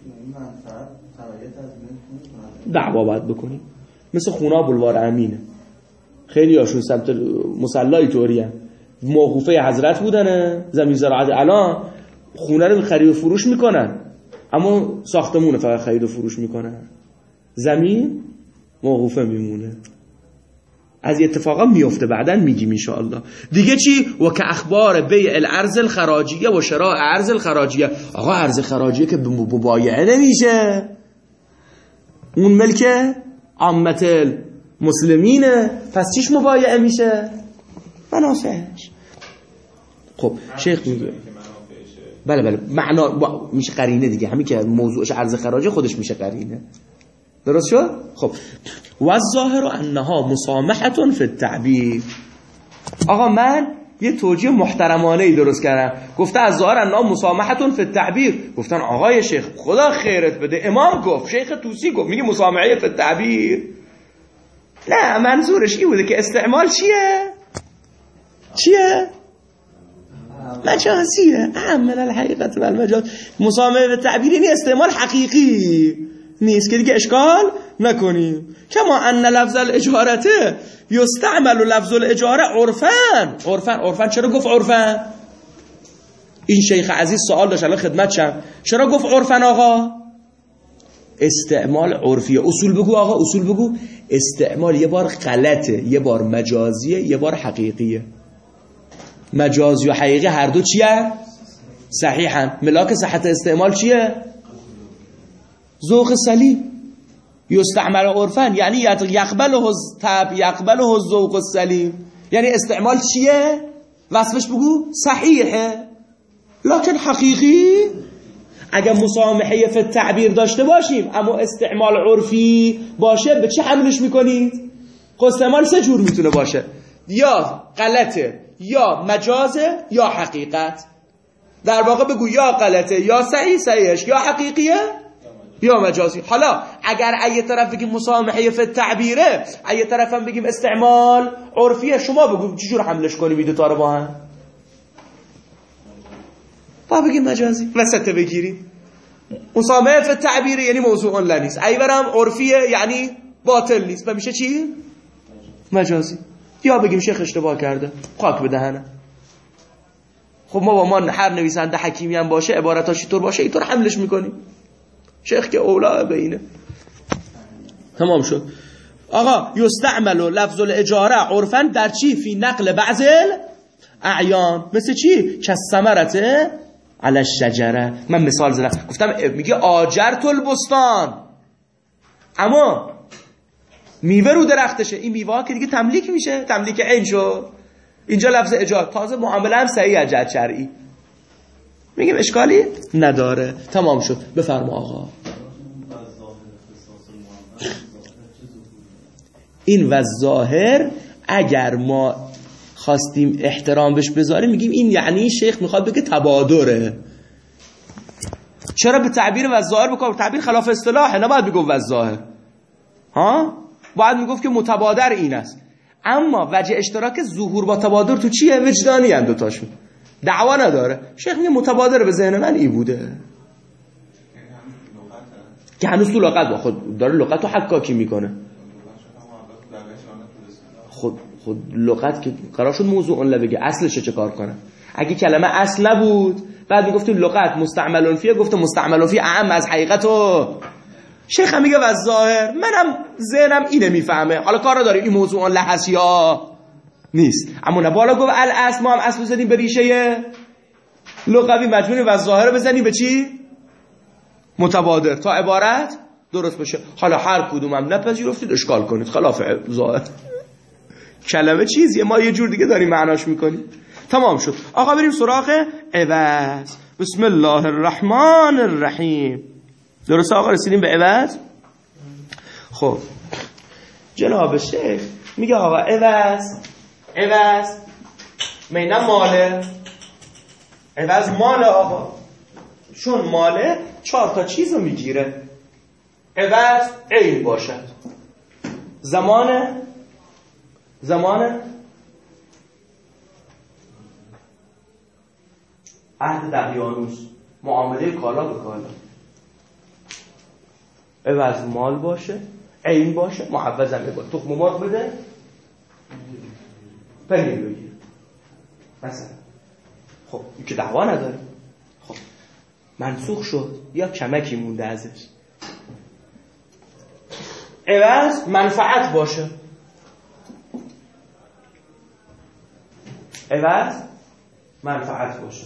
دعوا باید بکنیم، مثل خونه بلوار امینه، خیلی هاشون سمت مصلای طوری هم موقوفه حضرت بودن زمین زراعت، الان خونه رو خرید و فروش میکنن اما ساختمون فقط خرید و فروش میکنن، زمین موقوفه میمونه. از اتفاقا میفته، بعداً میگیم ان شاء الله. دیگه چی؟ و که اخبار بیع الارض الخراجیه و شراء ارض الخراجیه. آقا ارض خراجیه که مبایعه نمیشه، اون ملک عامت المسلمینه، پس چیش مبایعه میشه؟ منافعش. خب شیخ میگه بله معنا میشه قرینه دیگه، همین که موضوعش ارض خراجیه خودش میشه قرینه. درست شد؟ خب و الظاهر انها مسامحه فی التعبیر. آقا من یه توجیه محترمانه ای درست کردم، گفته از ظاهر انها مسامحه فی التعبیر. گفتن آقای شیخ خدا خیرت بده، امام گفت، شیخ توسی گفت، میگه مسامحه فی التعبیر. نه منظورش این بوده که استعمال چیه؟ مجازیه، عمل الحقیقت و المجاز. مسامحه فی التعبیر یعنی استعمال حقیقی نیست که دیگه اشکال نکنیم. کما ان لفظ الاجارته یستعمل لفظ الاجاره عرفن. چرا گفت عرفن؟ این شیخ عزیز سوال داشت الان خدمت شم، چرا گفت عرفن آقا؟ استعمال عرفیه. اصول بگو آقا، اصول بگو. استعمال یه بار غلطه، یه بار مجازیه، یه بار حقیقیه. مجازی و حقیقی هر دو چیه؟ صحیحن. ملاک صحت استعمال چیه؟ ذوق سلیم. یستعمل عرفا یعنی یقبله الذوق السلیم، یعنی استعمال چیه؟ وصفش بگو صحیحه، لکن حقیقی اگر مسامحه فی التعبیر داشته باشیم اما استعمال عرفی باشه به چه حملش میکنید؟ خب استعمال سه جور میتونه باشه، یا غلطه یا مجازه یا حقیقت. در واقع بگو یا غلطه یا صحیحش یا حقیقیه یا مجازی. حالا اگر ایه طرف بگیم مسامحه فی التعبیره، ایه طرف هم بگیم استعمال عرفیه، شما بگو چجور حملش کنیم این دوتا رو با هم؟ با بگیم مجازی، وسط بگیریم. مسامحه فی التعبیره یعنی موضوع لنیست، ایه برم عرفیه یعنی باطل نیست و میشه چی؟ مجازی. یا بگیم شیخ اشتباه کرده، خاک به دهنه. خب ما با ما هر نویسنده حکیمی هم باشه عبارتاش اینطور باشه اینطور حملش میکنیم، شیخ که اولا به اینه. تمام شد. آقا یستعمل لفظ الاجاره عرفا در چی؟ فی نقل بعض الاعیان. مثل چی؟ کالثمرة علی الشجره. من مثال زدم گفتم میگه آجرت البستان، اما میوه رو درختشه، این میوه که دیگه تملیک میشه، تملیک عین شد. اینجا لفظ اجاره، تازه معامله هم صحیح از جهت شرعی، میگیم اشکالی نداره. تمام شد. بفرما آقا. این و ظاهر اگر ما خواستیم احترام بهش بذاریم میگیم این یعنی شیخ میخواد بگه تبادره. چرا به تعبیر و ظاهر بکنم؟ تعبیر خلاف اصطلاحه، نباید بگو و ظاهر، ها؟ باید میگفت که متبادر این است. اما وجه اشتراک ظهور با تبادر تو چیه؟ وجدانی هم دوتاشون، دعوا نداره. شیخ میگه متبادر به ذهن من ای بوده که هنوز تو لغت با خود داره لغت رو حکاکی میکنه. خود لغت که قرار شد موضوع اون بگه اصلش چه کار کنه؟ اگه کلمه اصل نبود بعد میگفتیم لغت مستعملون فیه، گفته مستعملون فیه اعم از حقیقتو. شیخ هم میگه و ظاهر، منم ذهنم اینه میفهمه. حالا کارا داریم این موضوع اون لحظ یا نیست، اما نه بالا گفت الاصل، ما هم اصل بزنیم به ریشه لغوی، مجبوریم و ظاهر بزنیم به چی؟ متبادر، تا عبارت درست بشه. حالا هر کدوم هم نپذیرفتید اشکال کنید، خلاف ظاهر کلمه چیزیه، ما یه جور دیگه داریم معناش میکنیم. تمام شد. آقا بریم سراغ عوض. بسم الله الرحمن الرحیم. درسته آقا؟ رسیدیم به عوض. خب جناب شیخ میگه آقا عوض مینه ماله، عوض ماله آقا، چون ماله 4 تا چیز رو میگیره. عوض عین باشد، زمان عهد دقیانوس، معامله کالا به کالا. عوض مال باشه، عین باشه، معوض هم باشه. تخم مرغ بده پنیر بگیر مثلا. خب این که دعوا نداره. خب منسوخ شد یا کمکی مونده ازش. عوض منفعت باشه، عوض منفعت باشه،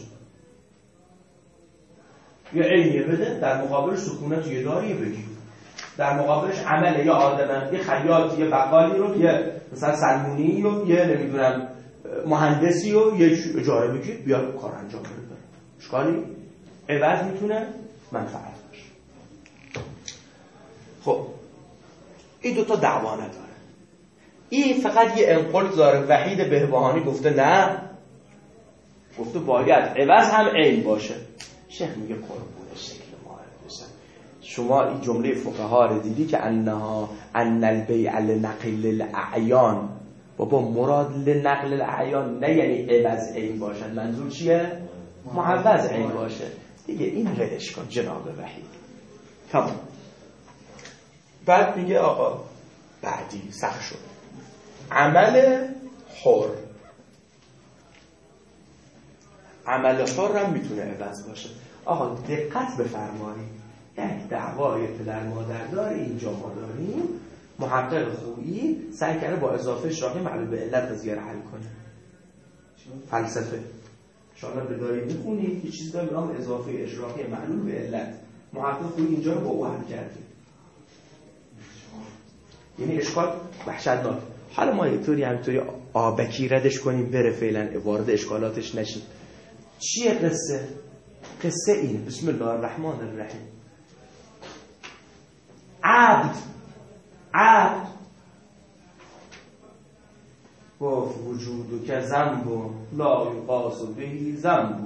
یا عینیه بده، در مقابل سکونت یه داری بگیر، در مقابلش عمله، یا آدم، یه خیاط، یه بقالی رو، یه مثلا سلمونی رو، یه نمیدونم مهندسی رو یه اجاره بگیر بیا کار انجام بده. اشکالی؟ عوض میتونه منفعت باشه. خب این دوتا دعوا نداره. این فقط یه انقلت داره. وحید بهبهانی گفته نه، گفته باید عوض هم عین باشه. شیخ میگه قربون شکل ما بشن. شما این جمله فقها رو دیدی که ان البیع لنقل الاعیان، بابا مراد لنقل الاعیان نه یعنی عوض عین باشن، منظور چیه؟ معوض عین باشه دیگه. این ولش کن جناب وحید. تمام. بعد میگه آقا بعدی سخت شد، عمل حر. عمل حر هم میتونه عوض باشه. آقا دقت بفرمایید، یک دعوای پدر مادر داره اینجا ما داریم. محقق خویی سعی کرده با اضافه اشراقی معلوم به علت قضیه رو حل کنه. فلسفه شما به دارید میخونید یه چیز داره به نام اضافه اشراقی معلوم به علت. محقق خویی اینجا رو با او حل کرده. یعنی اشکال وحشتناک. حالا ما اینطوری همینطوری آبکی ردش کنیم بره، فعلا وارد اشکالاتش نشیم. چیه قصه؟ قصه این، بسم الله الرحمن الرحیم. عبد گفت وجودو که ذنبو لا یقاس بهی ذنبو،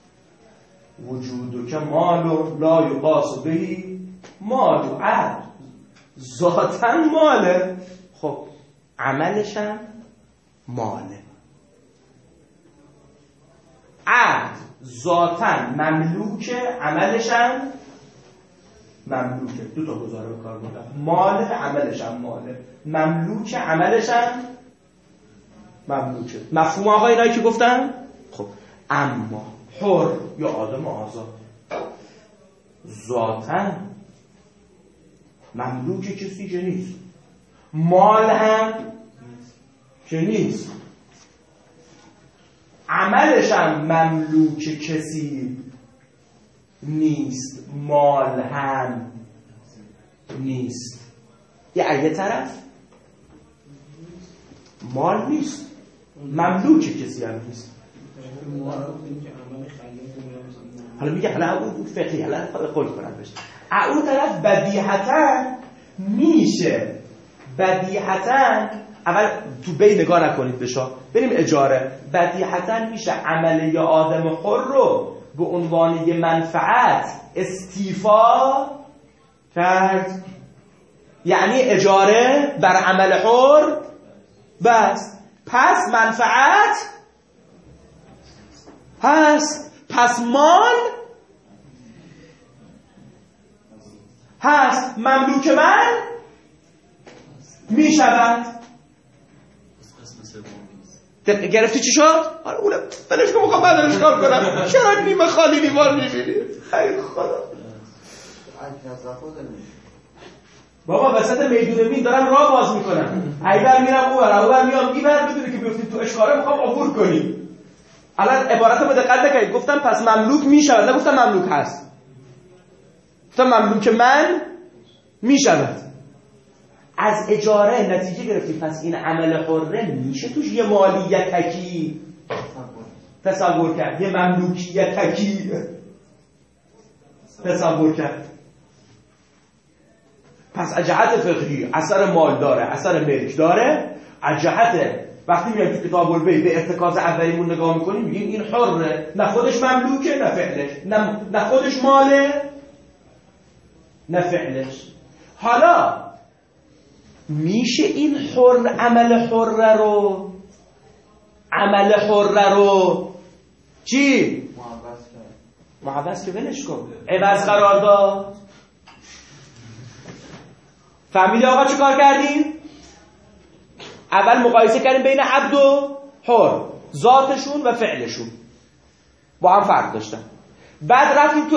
وجودو که مالو لا یقاس بهی مالو. عبد ذاتاً ماله، خب عملشم ماله. عبد ذاتاً مملوکه، عملشم مملوکه. دو تا گزاره به کار بردم، ماله عملشم ماله، مملوکه عملشم مملوکه. مفهوم آقا اینایی که گفتم؟ خب اما حر یا آدم آزاد ذاتاً مملوک کسی که نیست، مال هم که نیست، عملش هم مملوک کسی نیست، مال هم نیست. یه طرف مال نیست، مملوک کسی هم نیست. حالا میگه حالا اون فقهی، حالا قول کنم بشه اون طرف بدیهتا میشه، بدیهتا اول تو بی نگاه نکنید بشه، بریم اجاره. بدیهتا میشه عمل یا آدم حر رو به عنوان یه منفعت استیفا کرد، یعنی اجاره بر عمل حر بس، پس منفعت هست، پس مال هست، مملوک من می شود. گرفتی چی شد؟ آره اونم بلش که میخوام بدنش کار کنم. چرا نیمه خالی دیوار میبینی؟ ای خدا بابا وسط میدون مین دارم راه باز میکنم، ایبر میرم اونور میام اینور، میدونی که بیفتید تو اشکاره میخوام عبور کنی. الان عبارت رو دقت نکنید، گفتم پس مملوک میشود، نگفتم مملوک هست، گفتم مملوک من میشود. از اجاره نتیجه گرفتید پس این عمل حره میشه توش یه مالیتکی تصور کرد، یه مملوکیتکی تصور کرد. پس از جهت فقهی اثر مال داره، اثر ملک داره. از جهت وقتی میایم تو کتاب البیع به ارتکاز اولیمون نگاه میکنیم میگیم این حره، نه خودش مملوکه نه فعلش، نه خودش ماله نه فعلش. حالا میشه این حر عمل حره رو چی؟ معوض که ولش کن، عوض قرار داد. فهمیدی آقا چه کار کردیم؟ اول مقایسه کردیم بین عبد و حر، ذاتشون و فعلشون با هم فرق داشتن. بعد رفتیم تو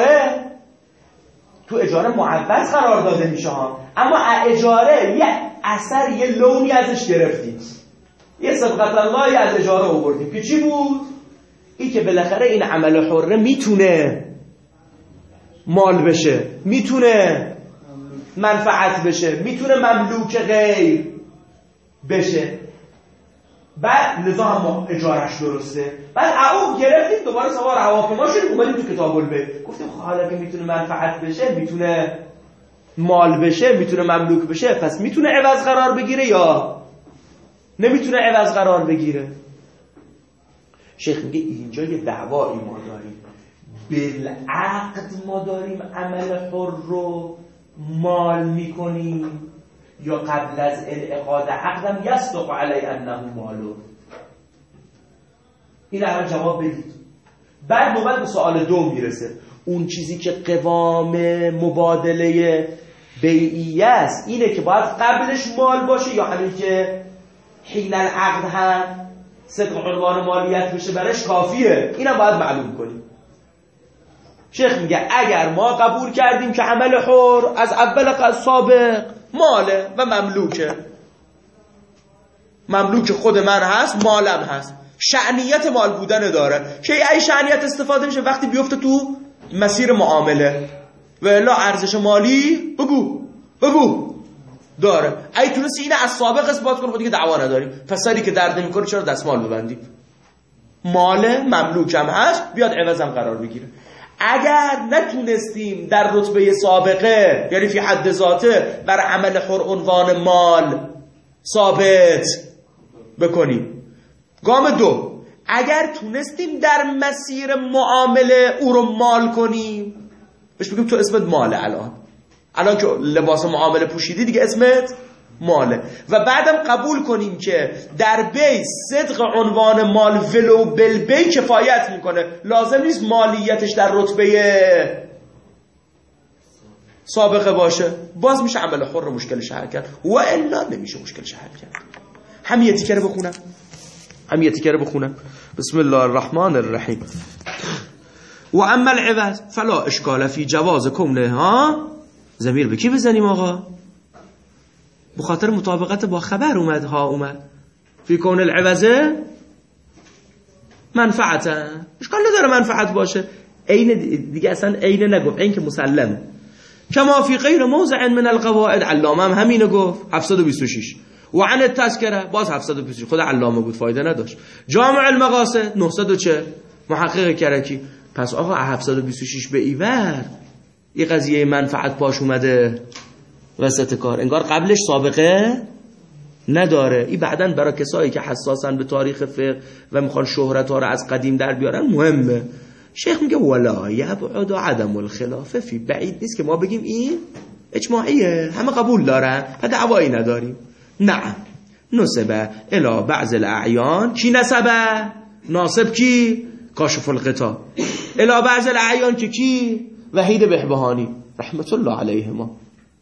اجاره معوض قرار داده میشه ها، اما اجاره یه اثر، یه لونی ازش گرفتیم، یه سبقت اللهی از اجاره آوردیم که چی بود؟ این که بالاخره این عمل حره میتونه مال بشه، میتونه منفعت بشه، میتونه مملوک غیر بشه. بعد لذا هم اجارش درسته. بعد او گرفتیم دوباره سوار هواپیما شدیم اومدیم تو کتاب البیع گفتیم خب حالا که میتونه منفعت بشه، میتونه مال بشه، میتونه مملوک بشه، پس میتونه عوض قرار بگیره یا نمیتونه عوض قرار بگیره. شیخ میگه اینجا یه دعوایی ما داریم، بالعقد ما داریم عمل حر رو مال میکنیم یا قبل از انعقاد عقدم یصدق علی انه مالو. این اول جواب بدید. بعد نوبت به سوال دوم میرسه، اون چیزی که قوام مبادله بیعیه است اینه که باید قبلش مال باشه یا همین که حین العقد هم صدق عنوان مالیت بشه برش کافیه؟ اینم باید معلوم کنیم. شیخ میگه اگر ما قبول کردیم که عمل حر از اول سابق ماله و مملوک خود من هست، مالم هست، شأنیت مال بودن داره که ای شأنیت استفاده میشه وقتی بیفته تو مسیر معامله و الا ارزش مالی بگو داره. اگه تونستی اینو از سابق اثبات کنی خب دیگه دعوا نداریم. پس سری که درد نمیکنه چرا دستمال ببندی؟ مال مملوکم هست، بیاد عوضم قرار بگیره. اگر نتونستیم در رتبه سابقه یعنی فی حد ذاته بر عمل حر عنوان مال ثابت بکنیم، گام دو اگر تونستیم در مسیر معامله او رو مال کنیم، بهش بگیم تو اسمت ماله. الان که لباس معامله پوشیدی دیگه اسمت ماله. و بعدم قبول کنیم که در بی صدق عنوان مال ولو بالبی کفایت میکنه، لازم نیست مالیتش در رتبه سابقه باشه، باز میشه عمل حر رو مشکلش حل کرد و الا نمیشه مشکلش حل کرد. همین تیکه رو بخونم. بسم الله الرحمن الرحیم. و اما العوض فلا اشکال فی جواز کونه. ها ضمیر به کی بزنیم آقا؟ بخاطر مطابقت با خبر اومد فی کون العوضه منفعتا، اشکال نداره منفعت باشه. عین دیگه اصلا عین نگفت، این که مسلم. کما فی غیر موضع من القواعد، علامه هم همینو گفت 726. و عن التذکره باز 726 خود علامه بود، فایده نداشت. جامع المقاصد 900 چه محقق کرکی. پس آقا 726 به ایور این قضیه منفعت پاش اومده وسط کار، انگار قبلش سابقه نداره. این بعدن برای کسایی که حساسن به تاریخ فقه و میخوان شهرت ها رو از قدیم در بیارن مهمه. شیخ میگه ولا یبعد عدم الخلاف فی، بعید نیست که ما بگیم این اجماعیه همه قبول دارن و دعوایی نداریم. نه نسبه الی بعض الاعیان، کی نسبه؟ ناسب کی؟ کاشف الغطا. الی بعض الاعیان که کی؟ وحید بهبهانی رحمت الله علیهما.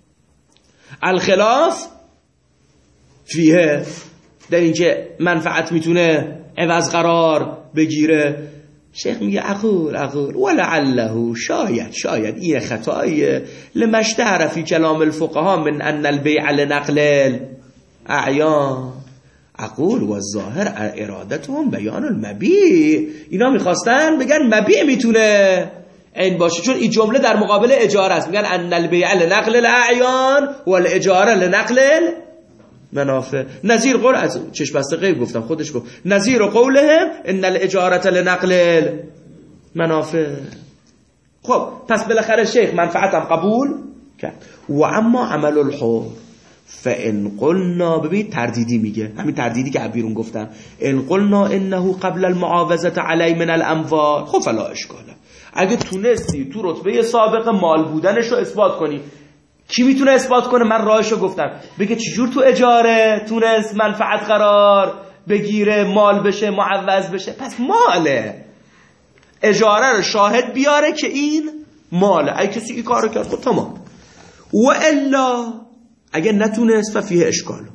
الخلاف فیه، در اینکه منفعت میتونه عوض قرار بگیره. شیخ میگه اقول ولعله شاید این خطاییه لمشتهر فی کلام الفقهاء من ان البیع لنقل اعیان. اقول و الظاهر ارادتهم بیان المبیع، اینا میخواستن بگن مبیع میتونه این باشه، چون این جمله در مقابل اجاره است. میگن ان البیع لنقل الاعیان والاجاره لنقل منافع. نظیر قول از چشم بسته غیب گفتم، خودش گفت نظیر قولهم ان الاجاره لنقل منافع. خب پس بالاخره شیخ منفعتم قبول کرد. و اما عمل الحر فان قلنا، ببین تردیدی میگه، همین تردیدی که بیرون گفتم، ان قلنا انه قبل المعاوضه علی من الاموال، خب فلا اشکاله. اگه تونستی تو رتبه سابق مال بودنش رو اثبات کنی، کی میتونه اثبات کنه؟ من راهشو گفتم، بگه چجور تو اجاره تونست منفعت قرار بگیره، مال بشه، معوض بشه. پس ماله، اجاره رو شاهد بیاره که این ماله. اگه کسی این کارو کرد خب تمام. و الا اگه نتونست ففیه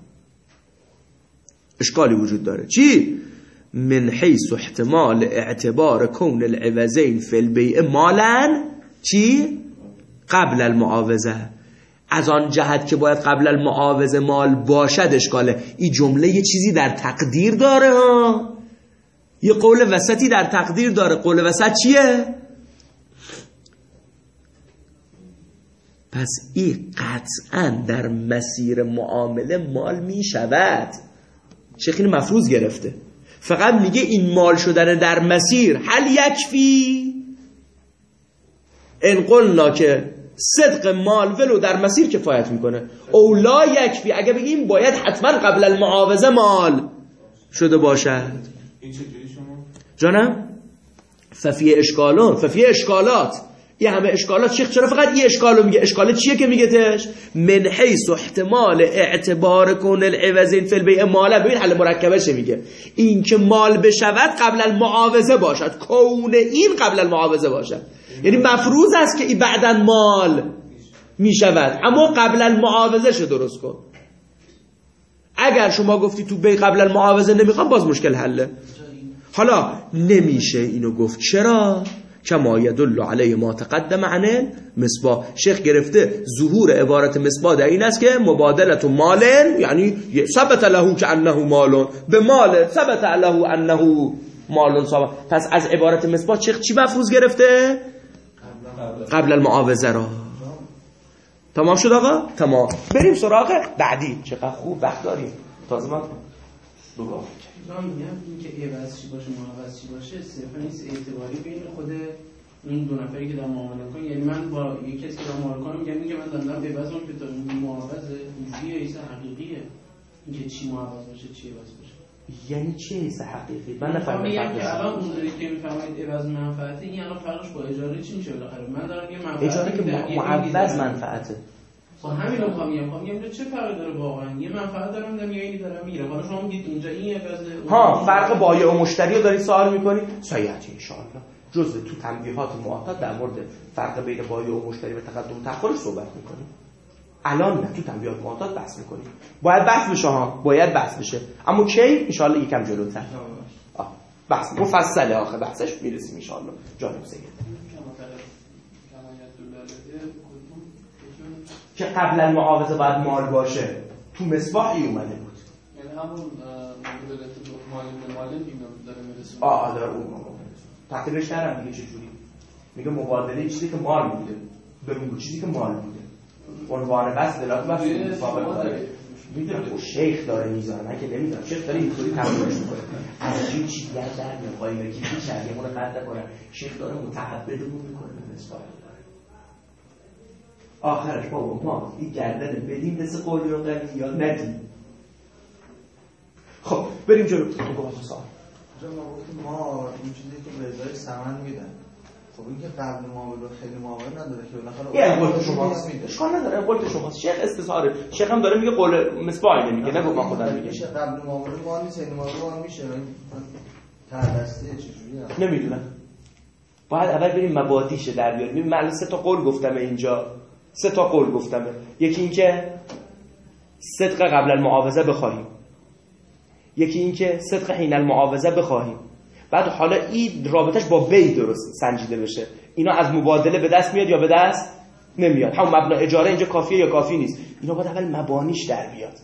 اشکالی وجود داره. چی؟ من حیث احتمال اعتبار کون العوضین فی البیع مالا، چی؟ قبل المعاوضه، از آن جهت که باید قبل المعاوضه مال باشد اشکاله. این جمله یه چیزی در تقدیر داره ها، یه قول وسطی در تقدیر داره. قول وسط چیه؟ پس این قطعا در مسیر معامله مال می شود. شیخ این مفروض گرفته، فقط میگه این مال شدن در مسیر هل یکفی؟ ان قلنا که صدق مال ولو در مسیر کفایت میکنه، او لا یکفی اگه بگیم باید حتما قبل المعاوضه مال شده باشد. این چجوری شما؟ جانم؟ ففیه اشکالات. یه همه اشکالات. شیخ چرا فقط یه اشکالو میگه؟ اشکال چیه که میگه تش؟ من حیث احتمال اعتبار کن العوضین فی البیع مالا. ببین حل مرکبش میگه این که مال بشود قبل المعاوضه باشد، کون این قبل المعاوضه باشد، یعنی مفروض است که این بعداً مال میشود، اما قبل المعاوضه شو درست کن. اگر شما گفتی تو بی قبل المعاوضه نمیخوام، باز مشکل حله. حالا نمیشه اینو گفت. چرا؟ کما یدل علیه ما تقدم عن مصباح. شیخ گرفته ظهور عبارت مصباح در این است که مبادلت مال، یعنی ثبت له که انه مال، به مال ثبت له انه مال ثابت. پس از عبارت مصباح شیخ چی مفروض گرفته؟ قبل المعاوضه را. تمام شد آقا؟ تمام. بریم سراغ بعدی. چقدر خوب وقت داریم. تازه من بگم میگم این که عوض چی باشه معوض چی باشه صرفا نیست اعتباری بین خود اون دو نفری که دارن معامله کنن. یعنی من با یک کسی که دارم معامله کنم میگم که من دارم عوضم که تو معوضه اینجوریه ایسا حقیقیه اینکه چی معوض باشه چی عوض باشه. یعنی چه ایسا حقیقی؟ من نفهمیدم. میگم که الان اون داری که میفهمید عوض منفعته این الان فرقش با اجاره چی میشه بالاخره؟ من دارم یه منفعت اجاره که معوض منفعته. همین رو میگم چه فرقی داره واقعا؟ یه منفعت دارم میگم یه اینی دارم میره. حالا شما میگید اونجا این عوضه. ها فرق بایع و مشتری رو دارید سوال میکنید؟ صحیحه ان شاء الله. جزء تو تنبیهات معتاد در مورد فرق بین بایع و مشتری و تقدم و تأخر صحبت میکنیم. الان نه، تو تنبیهات معتاد بحث میکنیم. باید بحث بشه ها، باید بحث بشه. اما کی؟ ان شاء الله یکم جلوتر. بحث مفصله آخه بحثش میرسیم ان شاء الله. جانب سید. که قبل المعاوضه باید مال باشه. تو مصباحی اومده بود. یعنی همون مدلت مال به مال اینو داره میرسه. داره اون تحتیلش نرم دیگه چجوری میگه مبادله چیزی که مال بوده به اون چیزی که مال بوده عنوان بس دلالت بس ثابت داره. میدونم شیخ داره میذاره، من که نمیدونم شیخ داره اینطوری تمامش میکنه از این چیز در میاد قایم کی شریمون قد کنه. شیخ داره متعبدمون میکنه به مصباح. آخرش بابا ما این گردن بدیم مثل قولی رو قدیم یا ندیم. خب بریم جلو. گفتم سوال ما این چیزی که به ازای ثمن میدن، خب این که قبل معامله خیلی معامله نداره که بالاخره یه قول شماست. اشکال نداره قول شماست. شیخ استظهاره. شیخ هم داره میگه قول مصباح نمیگه، نگو من خودم میگم. میشه قبل معامله ما نیست، این معامله ما میشه. تردسته چجوریه؟ نمیدونم. باید اول بریم مبادیش در بیاریم. من 3 تا قول گفتم اینجا. 3 تا قول گفتم. یکی این که صدق قبل المعاوضه بخواهیم. یکی این که صدق حین المعاوضه بخواهیم. بعد حالا این رابطش با بی درست سنجیده بشه. اینا از مبادله به دست میاد یا به دست نمیاد. همون مبنا اجاره اینجا کافیه یا کافی نیست. اینا باید اول مبانیش در بیاد.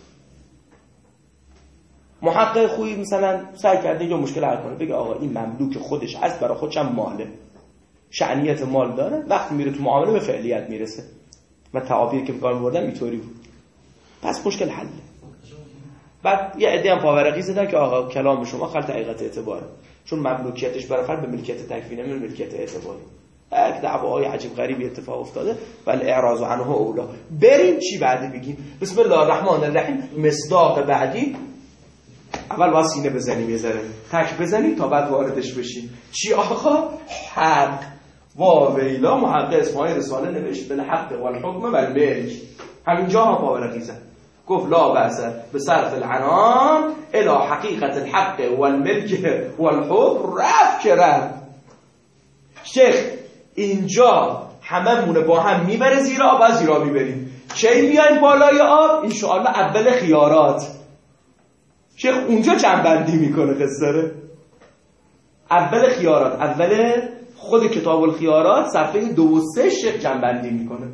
محقق خویی مثلا سعی کرده یه مشکل حل کنه، بگه آقا این مملوک خودش هست، برای خودش هم ماله، شأنیت مال داره، وقتی میره تو معامله به فعلیت میرسه. من تعابیر که میگم بردم اینطوری بود. پس مشکل حله. بعد یه عده هم پاورقی زدن که آقا کلام شما خلط حقیقت اعتباره، چون مملوکیتش برای فرد به ملکیت تکوینی من ملکیت اعتباری. یک دعواهای عجیب غریبی اتفاق افتاده ولی اعراض عنه اولا. بریم چی بعدی بگیم. بسم الله الرحمن الرحیم. مصداق بعدی اول با سینه بزنیم، یه ذره تک بزنیم تا بعد واردش بشیم. چی آقا؟ حق و ویلا. محقق اسماعیل رساله نوشت بل حق و الحکم و الملک. همینجا ها پاورقی زد، گفت لا بأس بصرف العنان الى حقیقت الحق والملك والحب. رفت که رفت. شیخ اینجا هممونه با هم میبره زیر آب، از زیر آب میبریم. چی میایم بالای آب؟ انشاءالله اول خیارات. شیخ اونجا جنبندی میکنه قصه. اول خیارات، اول خود کتاب الخیارات صفحه 2 و 3 شیخ جنبندی میکنه.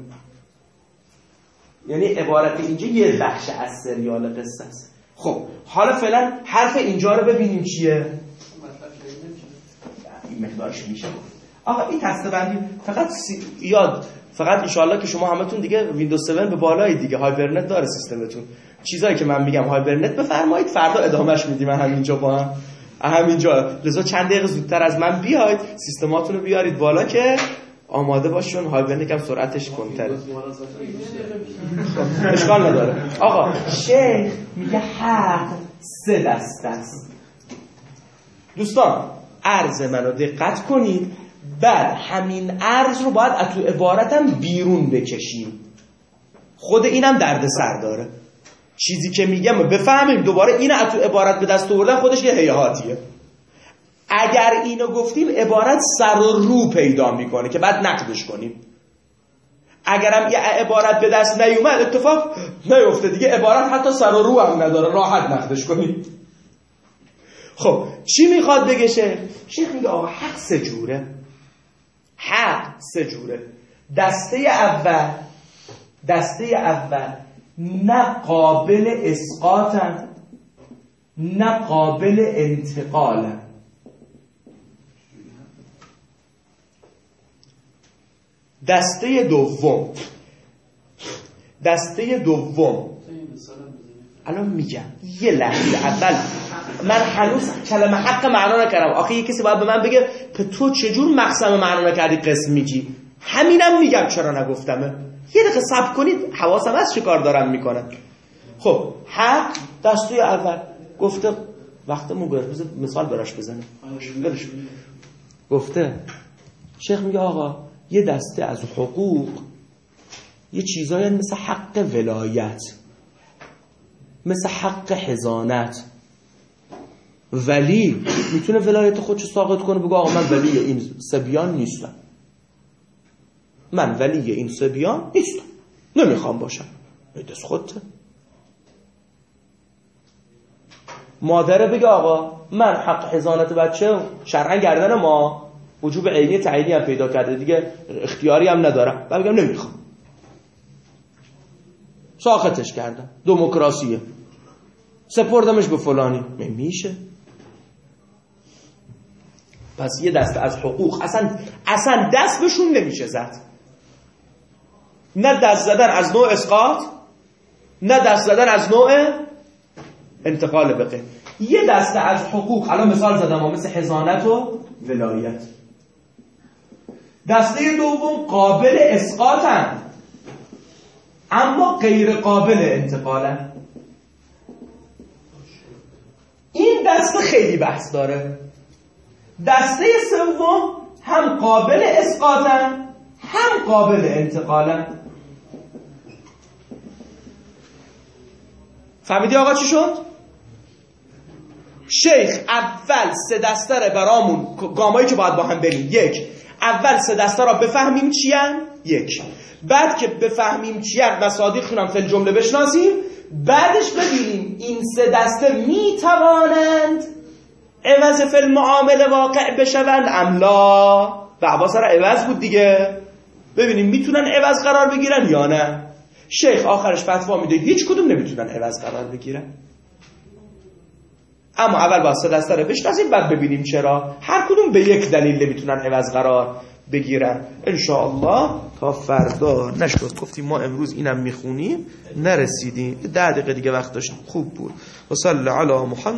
یعنی عبارت اینجا یه بخش از سریال قصه است. خب حالا فعلا حرف اینجا رو ببینیم چیه. این مقدارش میشه. آقا این دسته‌بندی فقط یاد، فقط ان شاء الله که شما همتون دیگه ویندوز 7 به بالای دیگه هایبرنت داره سیستمتون. چیزایی که من میگم هایبرنت بفرمایید، فردا ادامهش میدیم همینجا با هم. همینجا لذا چند دقیقه زودتر از من بیاید، سیستماتون رو بیارید بالا که آماده باشون. هایبرنت هم سرعتش کنتره. اشکال نداره. آقا شیخ میگه حق 3 دسته است. دوستان عرض منو دقت کنید. بعد همین عرض رو باید از تو عبارتم بیرون بکشیم. خود اینم درد سر داره. چیزی که میگم بفهمیم دوباره این از تو عبارت به دست آوردن خودش یه هیاهاتیه. اگر اینو گفتیم عبارت سر و رو پیدا میکنه که بعد نقدش کنیم. اگرم یه عبارت به دست نیومد اتفاق نیفته دیگه، عبارت حتی سر و رو هم نداره، راحت نقدش کنیم. خب چی میخواد بگه شیخ؟ شیخ میگه آقا حق 3 جوره. حق 3 جوره. دسته اول نه قابل اسقاطن نه قابل انتقالن. دسته دوم دسته دوم الان میگم یه لحظه اول من هنوز کلمه حق معنا نکردم. آخه یه کسی باید به من بگه که تو چجور مقسم معنا نکردی قسم میگی. همینم میگم چرا نگفتمه. یه دقیقه صبر کنید حواسم هست چه کار دارم میکنم. خب حق دسته اول گفته وقتمون بذار مثال براش بزنم. گفته شیخ میگه آقا یه دسته از حقوق یه چیزایی مثل حق ولایت، مثل حق حضانت. ولی میتونه ولایت خودشو ساقط کنه بگه آقا من ولی این صبیان نیستم، من ولی این صبیان نیستم، نمیخوام باشم. دست خودته. مادره بگه آقا من حق حضانت بچه شرعا گردن ما وجوب عینی تعیینی هم پیدا کرده دیگه اختیاری هم ندارم، بعد بگم نمیخوام، ساختش کردم، دموکراسیه، سپردمش به فلانی. میشه. پس یه دسته از حقوق اصلا دست بهشون نمیشه زد. نه دست زدن از نوع اسقاط، نه دست زدن از نوع انتقال به غیر. یه دسته از حقوق الان مثال زدم مثل حضانت و ولایت. دسته دوم قابل اسقاطن اما غیر قابل انتقالن. این دسته خیلی بحث داره. دسته سوم هم قابل اسقاطن هم قابل انتقالن. فهمیدی آقا چی شد؟ شیخ اول 3 دسته رو برامون گامایی که باید با هم بریم. 1 اول 3 دسته را بفهمیم چی ان. 1 بعد که بفهمیم چی ان مصادیقشون هم فی جمله بشناسیم، بعدش ببینیم این 3 دسته میتوانند عوض فی المعامله واقع بشوند ام لا. و عباس را عوض بود دیگه. ببینیم میتونن عوض قرار بگیرن یا نه. شیخ آخرش فتوا میده هیچ کدوم نمیتونن عوض قرار بگیرن. اما اول با 3 دسته رو بشناسیم بعد ببینیم چرا هر کدوم به یک دلیل نمیتونن عوض قرار بگیرن. انشاءالله تا فردا نشد. گفتیم ما امروز اینم میخونیم نرسیدیم. 10 دقیقه دیگه وقت داشتیم. خوب بود. و صلی علی محمد.